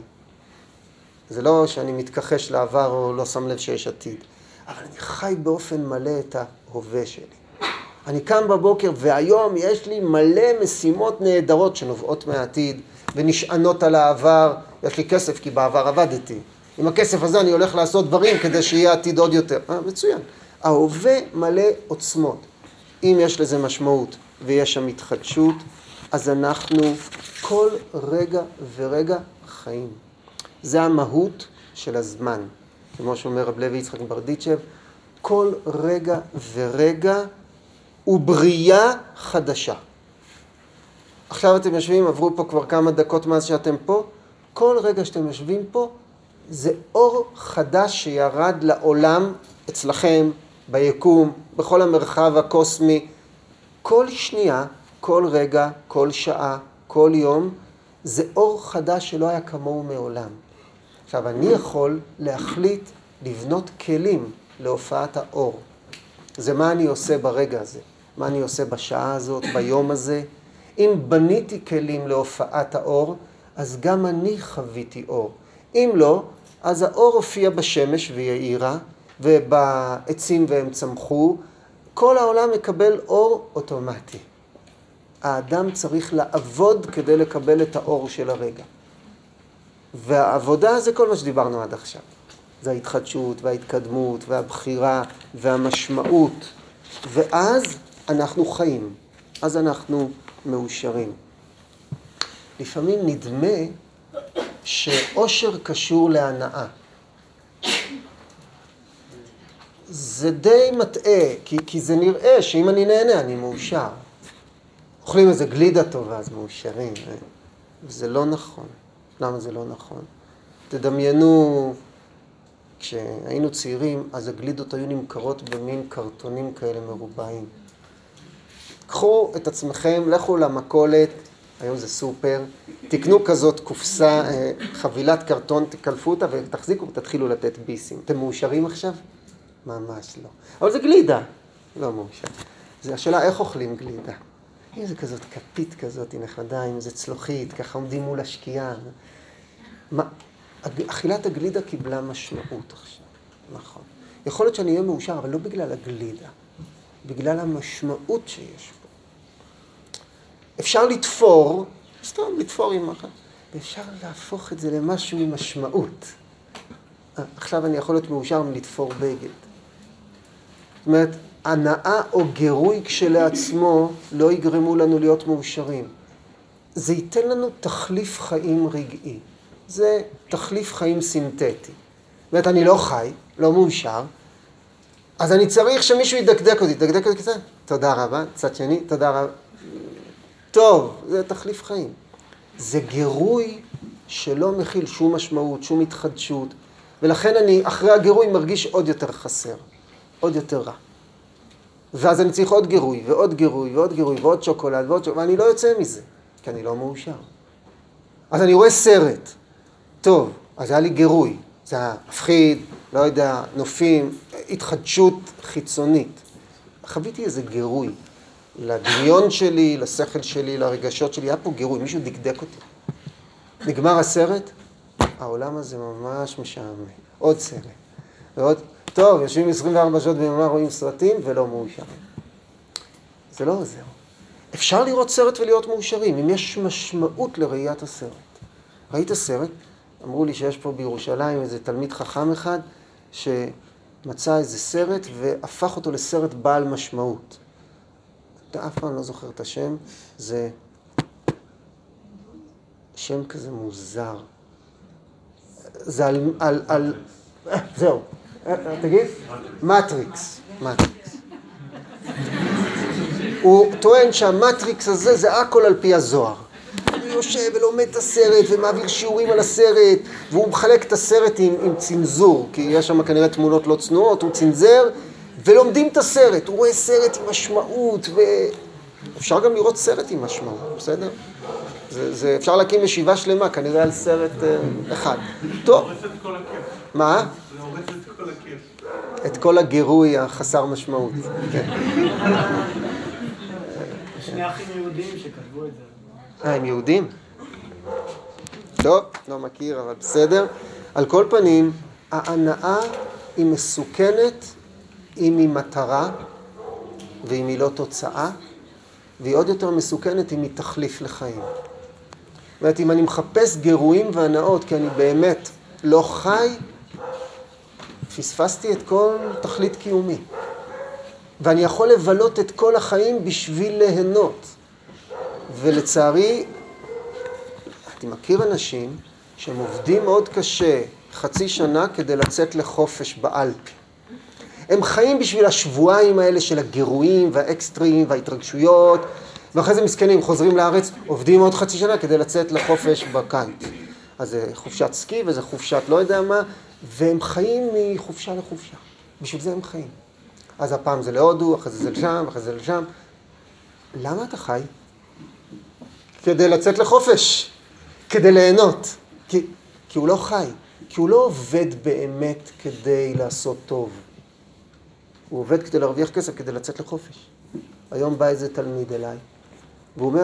זה לא שאני מתכחש לעבר או לא שם לב שיש עתיד, אבל אני חי באופן מלא את ההווה שלי. אני קם בבוקר והיום יש לי מלא משימות נהדרות שנובעות מהעתיד ונשענות על העבר. יש לי כסף כי בעבר עבדתי. עם הכסף הזה אני הולך לעשות דברים כדי שיהיה עתיד עוד יותר. מצוין. ההווה מלא עוצמות. אם יש לזה משמעות ויש שם התחדשות, אז אנחנו כל רגע ורגע חיים. זה המהות של הזמן. כמו שאומר רב לוי יצחק ברדיצ'ב, כל רגע ורגע הוא בריאה חדשה. עכשיו אתם יושבים, עברו פה כבר כמה דקות מאז שאתם פה, כל רגע שאתם יושבים פה, זה אור חדש שירד לעולם אצלכם, ביקום, בכל המרחב הקוסמי. כל שנייה, כל רגע, כל שעה, כל יום, זה אור חדש שלא היה כמוהו מעולם. עכשיו, אני יכול להחליט לבנות כלים להופעת האור. זה מה אני עושה ברגע הזה, מה אני עושה בשעה הזאת, ביום הזה. אם בניתי כלים להופעת האור, אז גם אני חוויתי אור. אם לא, אז האור הופיע בשמש ויעירה, ובעצים והם צמחו. כל העולם מקבל אור אוטומטי. האדם צריך לעבוד כדי לקבל את האור של הרגע. והעבודה זה כל מה שדיברנו עד עכשיו. זה ההתחדשות וההתקדמות והבחירה והמשמעות. ואז אנחנו חיים. אז אנחנו מאושרים. לפעמים נדמה שאושר קשור להנאה. זה די מטעה, כי זה נראה שאם אני נהנה אני מאושר. אוכלים איזה גלידה טובה אז מאושרים. וזה לא נכון. למה זה לא נכון? תדמיינו, כשהיינו צעירים, אז הגלידות היו נמכרות במין קרטונים כאלה מרובעים. קחו את עצמכם, לכו למכולת, היום זה סופר, תקנו כזאת קופסה, חבילת קרטון, תקלפו אותה ותחזיקו ותתחילו לתת ביסים. אתם מאושרים עכשיו? ממש לא. אבל זה גלידה. לא מאושר. זה השאלה איך אוכלים גלידה. אם זה כזאת כפית כזאת, נחמדה, אם זה צלוחית, ככה עומדים מול השקיעה. אכילת הגלידה קיבלה משמעות עכשיו. נכון. יכול להיות שאני אהיה מאושר, אבל לא בגלל הגלידה. בגלל המשמעות שיש פה. אפשר לתפור, סתם לתפור עם אחת, ואפשר להפוך את זה למשהו עם משמעות. עכשיו אני יכול להיות מאושר מלתפור בגד. זאת אומרת, הנאה או גירוי כשלעצמו לא יגרמו לנו להיות מאושרים. זה ייתן לנו תחליף חיים רגעי. זה תחליף חיים סינתטי. זאת אומרת, אני לא חי, לא מאושר, אז אני צריך שמישהו ידקדק אותי. ידקדק אותי קצת? תודה רבה. צד שני, תודה רבה. טוב, זה תחליף חיים. זה גירוי שלא מכיל שום משמעות, שום התחדשות, ולכן אני אחרי הגירוי מרגיש עוד יותר חסר, עוד יותר רע. ואז אני צריך עוד גירוי, ועוד גירוי, ועוד גירוי, ועוד שוקולד, ועוד שוקולד, ואני לא יוצא מזה, כי אני לא מאושר. אז אני רואה סרט. טוב, אז היה לי גירוי. זה היה מפחיד, לא יודע, נופים, התחדשות חיצונית. חוויתי איזה גירוי. לדמיון שלי, לשכל שלי, לרגשות שלי, היה פה גירוי, מישהו דקדק אותי. נגמר הסרט, העולם הזה ממש משעמם. עוד סרט. ועוד, טוב, יושבים 24 שעות ביממה, רואים סרטים ולא מאושרים. זה לא עוזר. אפשר לראות סרט ולהיות מאושרים, אם יש משמעות לראיית הסרט. ראית הסרט? אמרו לי שיש פה בירושלים איזה תלמיד חכם אחד, שמצא איזה סרט והפך אותו לסרט בעל משמעות. אתה אף פעם לא זוכר את השם, זה שם כזה מוזר. זה זהו, תגיד? מטריקס. הוא טוען שהמטריקס הזה זה הכל על פי הזוהר. הוא יושב ולומד את הסרט ומעביר שיעורים על הסרט, והוא מחלק את הסרט עם צנזור, כי יש שם כנראה תמונות לא צנועות, הוא צנזר, ולומדים את הסרט. הוא רואה סרט עם משמעות, ואפשר גם לראות סרט עם משמעות, בסדר? זה אפשר להקים ישיבה שלמה, כנראה על סרט אחד. טוב. זה הורס את כל הכיף. מה? זה הורס את כל הכיף. את כל הגירוי החסר משמעות. שני אחים יהודים שכתבו את זה. הם יהודים? טוב, לא מכיר, אבל בסדר. על כל פנים, ההנאה היא מסוכנת אם היא מטרה ואם היא לא תוצאה, והיא עוד יותר מסוכנת אם היא תחליף לחיים. זאת אומרת, אם אני מחפש גירויים והנאות כי אני באמת לא חי, פספסתי את כל תכלית קיומי. ואני יכול לבלות את כל החיים בשביל ליהנות. ולצערי, אני מכיר אנשים שהם עובדים מאוד קשה חצי שנה כדי לצאת לחופש באלפי. הם חיים בשביל השבועיים האלה של הגירויים והאקסטרים וההתרגשויות, ואחרי זה מסכנים, חוזרים לארץ, עובדים עוד חצי שנה כדי לצאת לחופש בקיץ. אז זה חופשת סקי וזה חופשת לא יודע מה, והם חיים מחופשה לחופשה. בשביל זה הם חיים. אז הפעם זה להודו, אחרי זה לשם, אחרי זה לשם. למה אתה חי? כדי לצאת לחופש. כדי ליהנות, כי הוא לא חי, כי הוא לא עובד באמת כדי לעשות טוב. הוא עובד כדי להרוויח כסף, כדי לצאת לחופש. היום בא איזה תלמיד אליי, והוא אומר,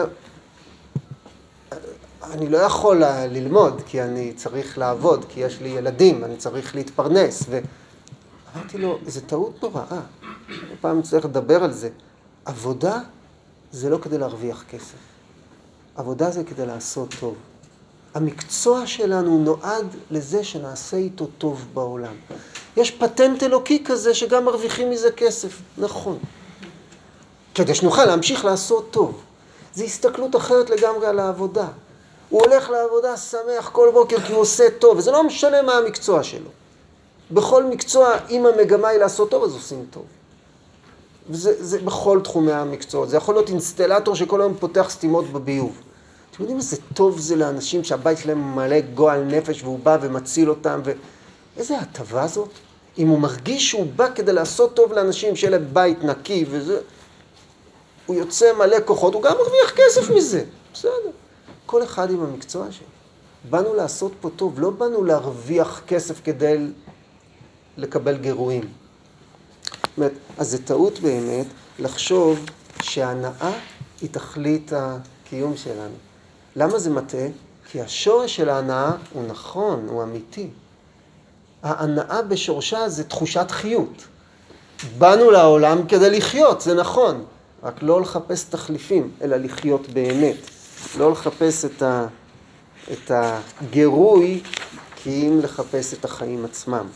אני לא יכול ללמוד, כי אני צריך לעבוד, כי יש לי ילדים, אני צריך להתפרנס. ואמרתי לו, זו טעות נוראה. פעם צריך לדבר על זה. עבודה זה לא כדי להרוויח כסף. עבודה זה כדי לעשות טוב. המקצוע שלנו נועד לזה שנעשה איתו טוב בעולם. יש פטנט אלוקי כזה שגם מרוויחים מזה כסף. נכון. כדי שנוכל להמשיך לעשות טוב. זו הסתכלות אחרת לגמרי על העבודה. הוא הולך לעבודה שמח כל בוקר כי הוא עושה טוב, וזה לא משנה מה המקצוע שלו. בכל מקצוע, אם המגמה היא לעשות טוב, אז עושים טוב. וזה בכל תחומי המקצוע. זה יכול להיות אינסטלטור שכל היום פותח סתימות בביוב. אתם יודעים איזה טוב זה לאנשים שהבית שלהם מלא גועל נפש והוא בא ומציל אותם, איזה הטבה זאת? אם הוא מרגיש שהוא בא כדי לעשות טוב לאנשים שיהיה להם בית נקי וזה, הוא יוצא מלא כוחות, הוא גם מרוויח כסף מזה. בסדר. כל אחד עם המקצוע שלו. באנו לעשות פה טוב, לא באנו להרוויח כסף כדי לקבל גירויים. זאת אומרת, אז זה טעות באמת לחשוב שההנאה היא תכלית הקיום שלנו. למה זה מטעה? כי השורש של ההנאה הוא נכון, הוא אמיתי. ההנאה בשורשה זה תחושת חיות. באנו לעולם כדי לחיות, זה נכון. רק לא לחפש תחליפים, אלא לחיות באמת. לא לחפש את הגירוי, כי אם לחפש את החיים עצמם.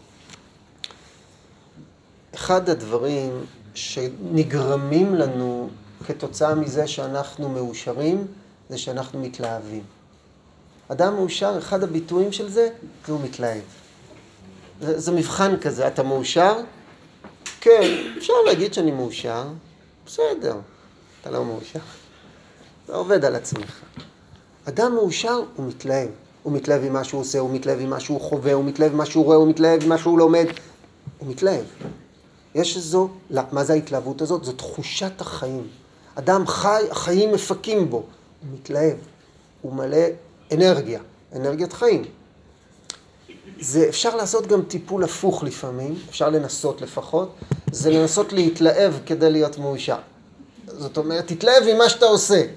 אחד הדברים שנגרמים לנו כתוצאה מזה שאנחנו מאושרים, זה שאנחנו מתלהבים. אדם מאושר, אחד הביטויים של זה, הוא מתלהב. זה מבחן כזה, אתה מאושר? כן, אפשר להגיד שאני מאושר. בסדר, אתה לא מאושר. אתה עובד על עצמך. אדם מאושר, הוא מתלהב. הוא מתלהב עם מה שהוא עושה, הוא מתלהב עם מה שהוא חווה, הוא מתלהב עם מה שהוא רואה, הוא מתלהב עם מה שהוא לומד. הוא מתלהב. יש איזו, מה זה ההתלהבות הזאת? זו תחושת החיים. אדם חי, החיים מפקים בו. הוא מתלהב. הוא מלא אנרגיה, אנרגיית חיים. זה אפשר לעשות גם טיפול הפוך לפעמים, אפשר לנסות לפחות, זה לנסות להתלהב כדי להיות מאושר. זאת אומרת, תתלהב ממה שאתה עושה.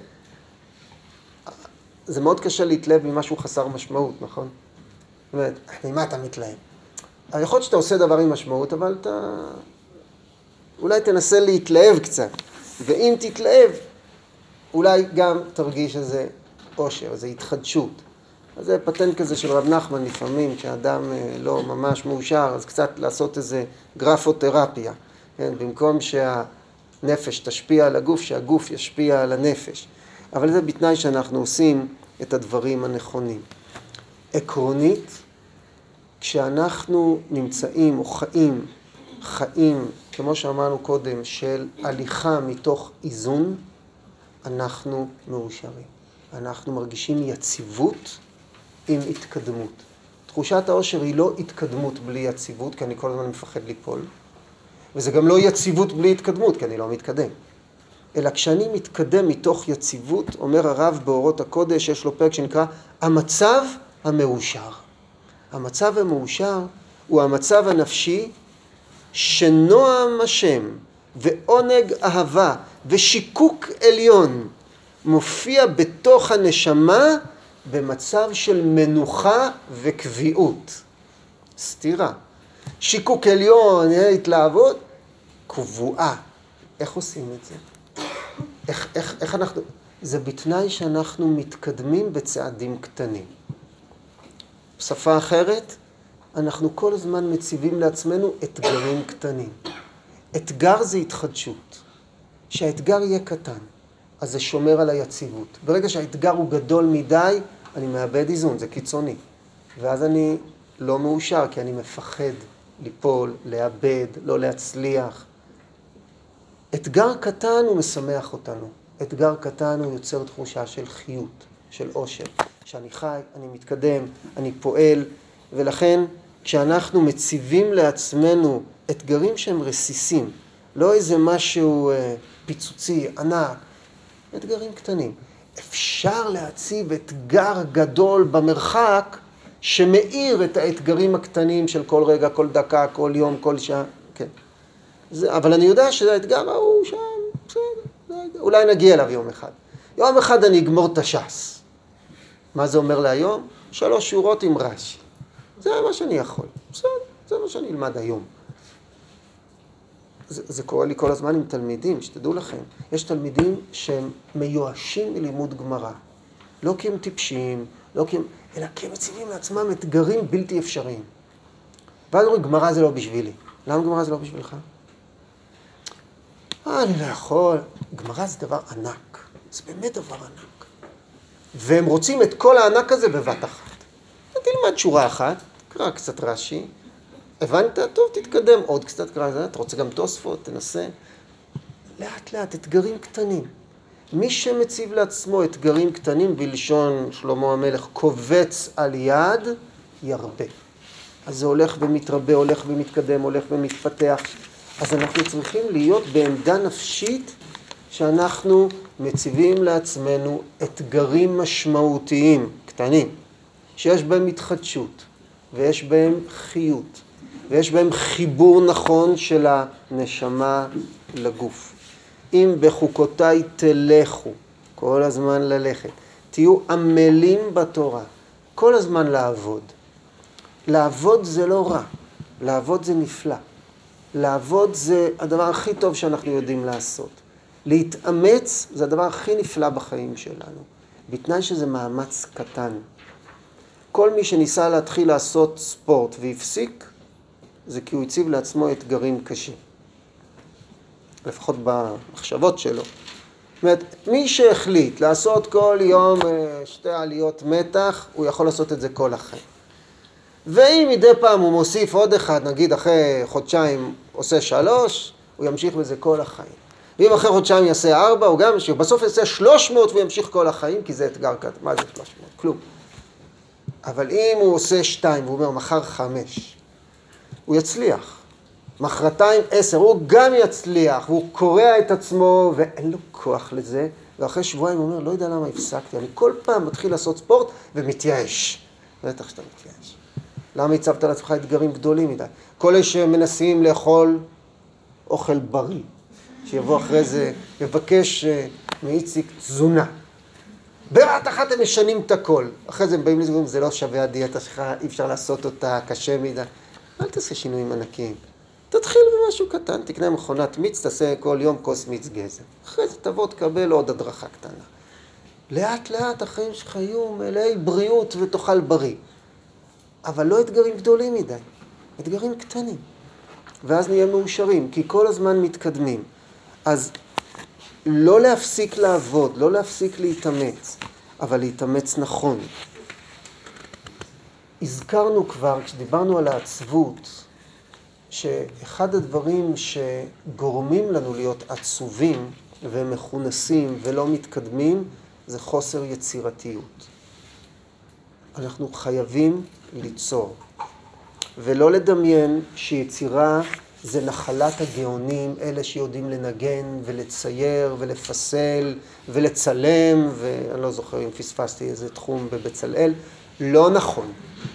זה מאוד קשה להתלהב ממשהו חסר משמעות, נכון? זאת אומרת, ממה אתה מתלהב? יכול להיות שאתה עושה דבר עם משמעות, אבל אתה אולי תנסה להתלהב קצת. ואם תתלהב, אולי גם תרגיש איזה אושר, איזה התחדשות. אז זה פטנט כזה של רב נחמן לפעמים, כשאדם לא ממש מאושר, אז קצת לעשות איזה גרפותרפיה. כן? במקום שהנפש תשפיע על הגוף, שהגוף ישפיע על הנפש. אבל זה בתנאי שאנחנו עושים את הדברים הנכונים. עקרונית, כשאנחנו נמצאים או חיים, כמו שאמרנו קודם, של הליכה מתוך איזון, אנחנו מאושרים. אנחנו מרגישים יציבות עם התקדמות. תחושת האושר היא לא התקדמות בלי יציבות, כי אני כל הזמן מפחד ליפול. וזה גם לא יציבות בלי התקדמות, כי אני לא מתקדם. אלא כשאני מתקדם מתוך יציבות, אומר הרב באורות הקודש, יש לו פרק שנקרא המצב המאושר. המצב המאושר הוא המצב הנפשי שנועם השם ועונג אהבה ושיקוק עליון מופיע בתוך הנשמה במצב של מנוחה וקביעות. סתירה. שיקוק עליון, התלהבות, קבועה. איך עושים את זה? איך אנחנו... זה בתנאי שאנחנו מתקדמים בצעדים קטנים. בשפה אחרת, אנחנו כל הזמן מציבים לעצמנו אתגרים קטנים. אתגר זה התחדשות. שהאתגר יהיה קטן, אז זה שומר על היציבות. ברגע שהאתגר הוא גדול מדי, אני מאבד איזון, זה קיצוני. ואז אני לא מאושר, כי אני מפחד ליפול, לאבד, לא להצליח. אתגר קטן הוא משמח אותנו. אתגר קטן הוא יוצר תחושה של חיות, של אושר. שאני חי, אני מתקדם, אני פועל, ולכן כשאנחנו מציבים לעצמנו אתגרים שהם רסיסים, לא איזה משהו פיצוצי, ענק, אתגרים קטנים. אפשר להציב אתגר גדול במרחק שמאיר את האתגרים הקטנים של כל רגע, כל דקה, כל יום, כל שעה. כן. אבל אני יודע שהאתגר ההוא שם, בסדר, אולי נגיע אליו יום אחד. יום אחד אני אגמור את הש"ס. מה זה אומר להיום? 3 שורות עם רש"י. זה מה שאני יכול. בסדר, זה מה שאני אלמד היום. זה קורה לי כל הזמן עם תלמידים, שתדעו לכם. יש תלמידים שהם מיואשים מלימוד גמרא. לא כי הם טיפשים, אלא כי הם מציבים לעצמם אתגרים בלתי אפשריים. ואז אומרים, גמרא זה לא בשבילי. למה גמרא זה לא בשבילך? אני לא יכול. גמרא זה דבר ענק. זה באמת דבר ענק. והם רוצים את כל הענק הזה בבת אחת. תלמד שורה אחת, קרא קצת רש"י, הבנת? טוב, תתקדם עוד קצת, קרא, אתה רוצה גם תוספות, תנסה. לאט לאט, אתגרים קטנים. מי שמציב לעצמו אתגרים קטנים, בלשון שלמה המלך, קובץ על יד, ירבה. אז זה הולך ומתרבה, הולך ומתקדם, הולך ומתפתח. אז אנחנו צריכים להיות בעמדה נפשית שאנחנו מציבים לעצמנו אתגרים משמעותיים, קטנים, שיש בהם התחדשות, ויש בהם חיות, ויש בהם חיבור נכון של הנשמה לגוף. אם בחוקותיי תלכו, כל הזמן ללכת, תהיו עמלים בתורה, כל הזמן לעבוד. לעבוד זה לא רע, לעבוד זה נפלא. לעבוד זה הדבר הכי טוב שאנחנו יודעים לעשות. להתאמץ זה הדבר הכי נפלא בחיים שלנו, בתנאי שזה מאמץ קטן. כל מי שניסה להתחיל לעשות ספורט והפסיק, זה כי הוא הציב לעצמו אתגרים קשים. לפחות במחשבות שלו. זאת אומרת, מי שהחליט לעשות כל יום 2 עליות מתח, הוא יכול לעשות את זה כל החיים. ואם מדי פעם הוא מוסיף עוד אחד, נגיד אחרי חודשיים עושה 3, הוא ימשיך בזה כל החיים. ואם אחרי חודשיים יעשה 4, הוא גם ימשיך. בסוף יעשה 300 והוא ימשיך כל החיים, כי זה אתגר קטן. מה זה 300? כלום. אבל אם הוא עושה 2 והוא אומר מחר 5, הוא יצליח. מחרתיים 10, הוא גם יצליח, והוא קורע את עצמו ואין לו כוח לזה. ואחרי שבועיים הוא אומר, לא יודע למה הפסקתי, אני כל פעם מתחיל לעשות ספורט ומתייאש. בטח שאתה מתייאש. למה הצבת לעצמך אתגרים גדולים מדי? כל אלה שמנסים לאכול אוכל בריא, שיבוא אחרי זה לבקש מאיציק תזונה. בבת אחת הם משנים את הכל. אחרי זה הם באים לזה, זה לא שווה הדיאטה שלך, אי אפשר לעשות אותה, קשה מדי. אל תעשה שינויים ענקיים. תתחיל במשהו קטן, תקנה מכונת מיץ, תעשה כל יום כוס מיץ גזר. אחרי זה תבוא, תקבל עוד הדרכה קטנה. לאט לאט החיים שלך יהיו מלאי בריאות ותאכל בריא. אבל לא אתגרים גדולים מדי, אתגרים קטנים. ואז נהיה מאושרים, כי כל הזמן מתקדמים. אז לא להפסיק לעבוד, לא להפסיק להתאמץ, אבל להתאמץ נכון. הזכרנו כבר, כשדיברנו על העצבות, שאחד הדברים שגורמים לנו להיות עצובים ומכונסים ולא מתקדמים, זה חוסר יצירתיות. אנחנו חייבים ליצור, ולא לדמיין שיצירה זה נחלת הגאונים, אלה שיודעים לנגן ולצייר ולפסל ולצלם, ואני לא זוכר אם פספסתי איזה תחום בבצלאל, לא נכון.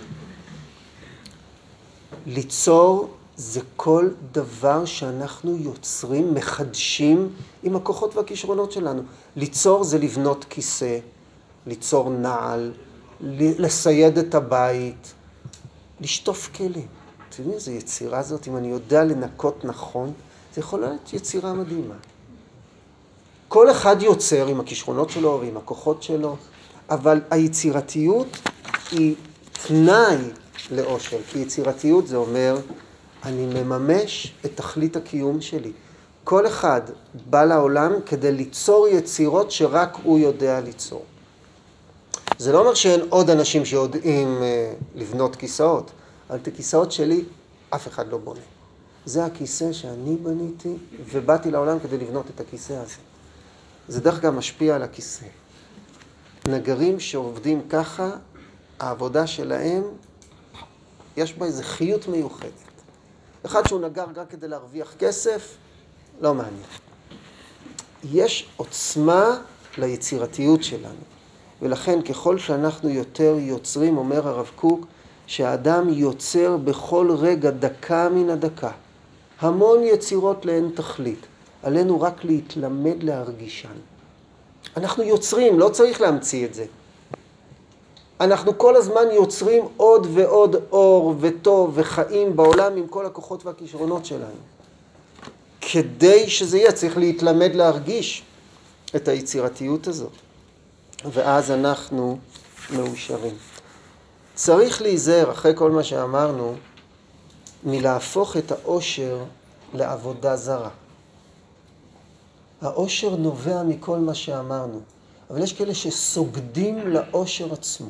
ליצור זה כל דבר שאנחנו יוצרים, מחדשים עם הכוחות והכישרונות שלנו. ליצור זה לבנות כיסא, ליצור נעל, לסייד את הבית, לשטוף כלים. אתם יודעים, זו יצירה הזאת, אם אני יודע לנקות נכון, זה יכול להיות יצירה מדהימה. כל אחד יוצר עם הכישרונות שלו ועם הכוחות שלו, אבל היצירתיות היא תנאי לאושר, כי יצירתיות זה אומר, אני מממש את תכלית הקיום שלי. כל אחד בא לעולם כדי ליצור יצירות שרק הוא יודע ליצור. זה לא אומר שאין עוד אנשים שיודעים לבנות כיסאות, אבל את הכיסאות שלי אף אחד לא בונה. זה הכיסא שאני בניתי ובאתי לעולם כדי לבנות את הכיסא הזה. זה דרך גם משפיע על הכיסא. נגרים שעובדים ככה, העבודה שלהם, יש בה איזו חיות מיוחדת. אחד שהוא נגר רק כדי להרוויח כסף, לא מעניין. יש עוצמה ליצירתיות שלנו. ולכן ככל שאנחנו יותר יוצרים, אומר הרב קוק, שהאדם יוצר בכל רגע דקה מן הדקה. המון יצירות לאין תכלית. עלינו רק להתלמד להרגישן. אנחנו יוצרים, לא צריך להמציא את זה. אנחנו כל הזמן יוצרים עוד ועוד אור וטוב וחיים בעולם עם כל הכוחות והכישרונות שלנו. כדי שזה יהיה, צריך להתלמד להרגיש את היצירתיות הזאת. ואז אנחנו מאושרים. צריך להיזהר, אחרי כל מה שאמרנו, מלהפוך את האושר לעבודה זרה. האושר נובע מכל מה שאמרנו, אבל יש כאלה שסוגדים לאושר עצמו.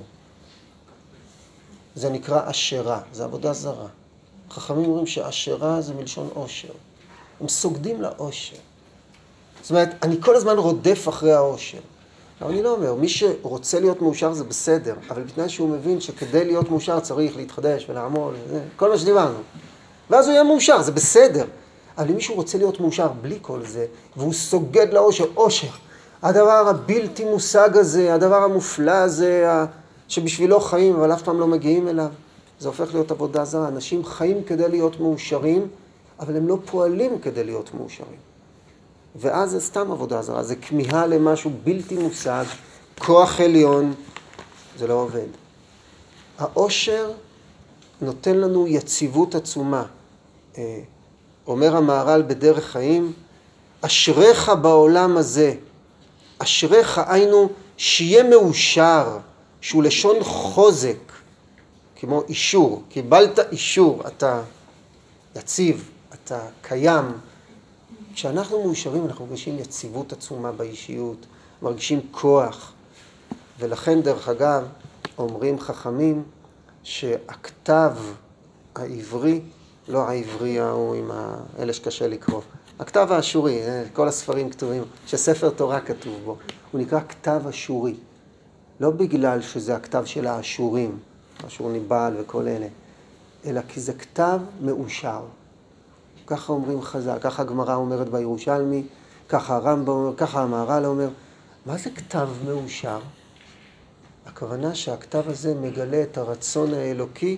זה נקרא אשרה, זה עבודה זרה. חכמים אומרים שאשרה זה מלשון אושר. הם סוגדים לאושר. זאת אומרת, אני כל הזמן רודף אחרי האושר. אבל אני לא אומר, מי שרוצה להיות מאושר זה בסדר, אבל בתנאי שהוא מבין שכדי להיות מאושר צריך להתחדש ולעמול, כל מה שדיברנו. ואז הוא יהיה מאושר, זה בסדר. אבל אם מישהו רוצה להיות מאושר בלי כל זה, והוא סוגד לאושר, אושר, הדבר הבלתי מושג הזה, הדבר המופלא הזה, שבשבילו חיים, אבל אף פעם לא מגיעים אליו, זה הופך להיות עבודה זרה. אנשים חיים כדי להיות מאושרים, אבל הם לא פועלים כדי להיות מאושרים. ואז זה סתם עבודה זרה, זה כמיהה למשהו בלתי מושג, כוח עליון, זה לא עובד. האושר נותן לנו יציבות עצומה. אומר המהר"ל בדרך חיים, אשריך בעולם הזה, אשריך היינו שיהיה מאושר, שהוא לשון חוזק, כמו אישור, קיבלת אישור, אתה יציב, אתה קיים. כשאנחנו מאושרים אנחנו מרגישים יציבות עצומה באישיות, מרגישים כוח, ולכן דרך אגב אומרים חכמים שהכתב העברי, לא העברי ההוא עם אלה שקשה לקרוא, הכתב האשורי, כל הספרים כתובים, שספר תורה כתוב בו, הוא נקרא כתב אשורי, לא בגלל שזה הכתב של האשורים, אשורניבל וכל אלה, אלא כי זה כתב מאושר. ככה אומרים חז"ל, ככה הגמרא אומרת בירושלמי, ככה הרמב"ם אומר, ככה המהר"ל אומר. מה זה כתב מאושר? הכוונה שהכתב הזה מגלה את הרצון האלוקי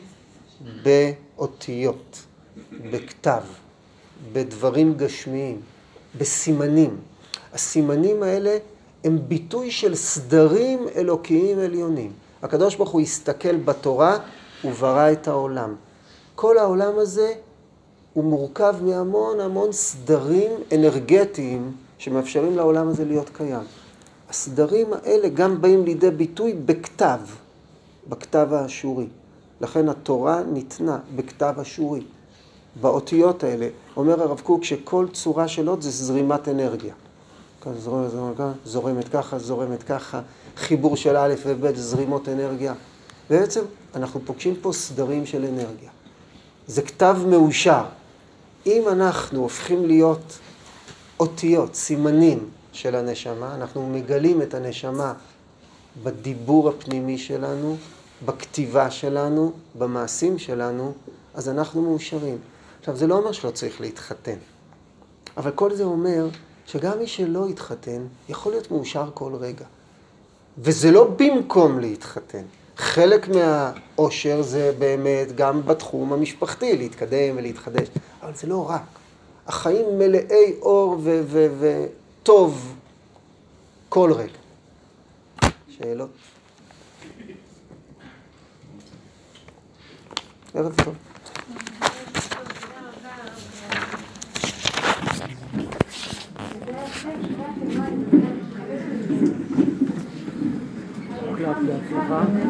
באותיות, בכתב, בדברים גשמיים, בסימנים. הסימנים האלה הם ביטוי של סדרים אלוקיים עליונים. הקדוש ברוך הוא הסתכל בתורה וברא את העולם. כל העולם הזה הוא מורכב מהמון המון סדרים אנרגטיים שמאפשרים לעולם הזה להיות קיים. הסדרים האלה גם באים לידי ביטוי בכתב, בכתב האשורי. לכן התורה ניתנה בכתב אשורי. באותיות האלה, אומר הרב קוק שכל צורה של אות זה זרימת אנרגיה. זורמת ככה, זורמת ככה, חיבור של א' וב' זרימות אנרגיה. בעצם אנחנו פוגשים פה סדרים של אנרגיה. זה כתב מאושר. אם אנחנו הופכים להיות אותיות, סימנים של הנשמה, אנחנו מגלים את הנשמה בדיבור הפנימי שלנו, בכתיבה שלנו, במעשים שלנו, אז אנחנו מאושרים. עכשיו, זה לא אומר שלא צריך להתחתן. אבל כל זה אומר שגם מי שלא יתחתן יכול להיות מאושר כל רגע. וזה לא במקום להתחתן. חלק מהאושר זה באמת גם בתחום המשפחתי, להתקדם ולהתחדש. אבל זה לא רק. החיים מלאי אור וטוב כל רגע. שאלות? ערב טוב. בהצלחה.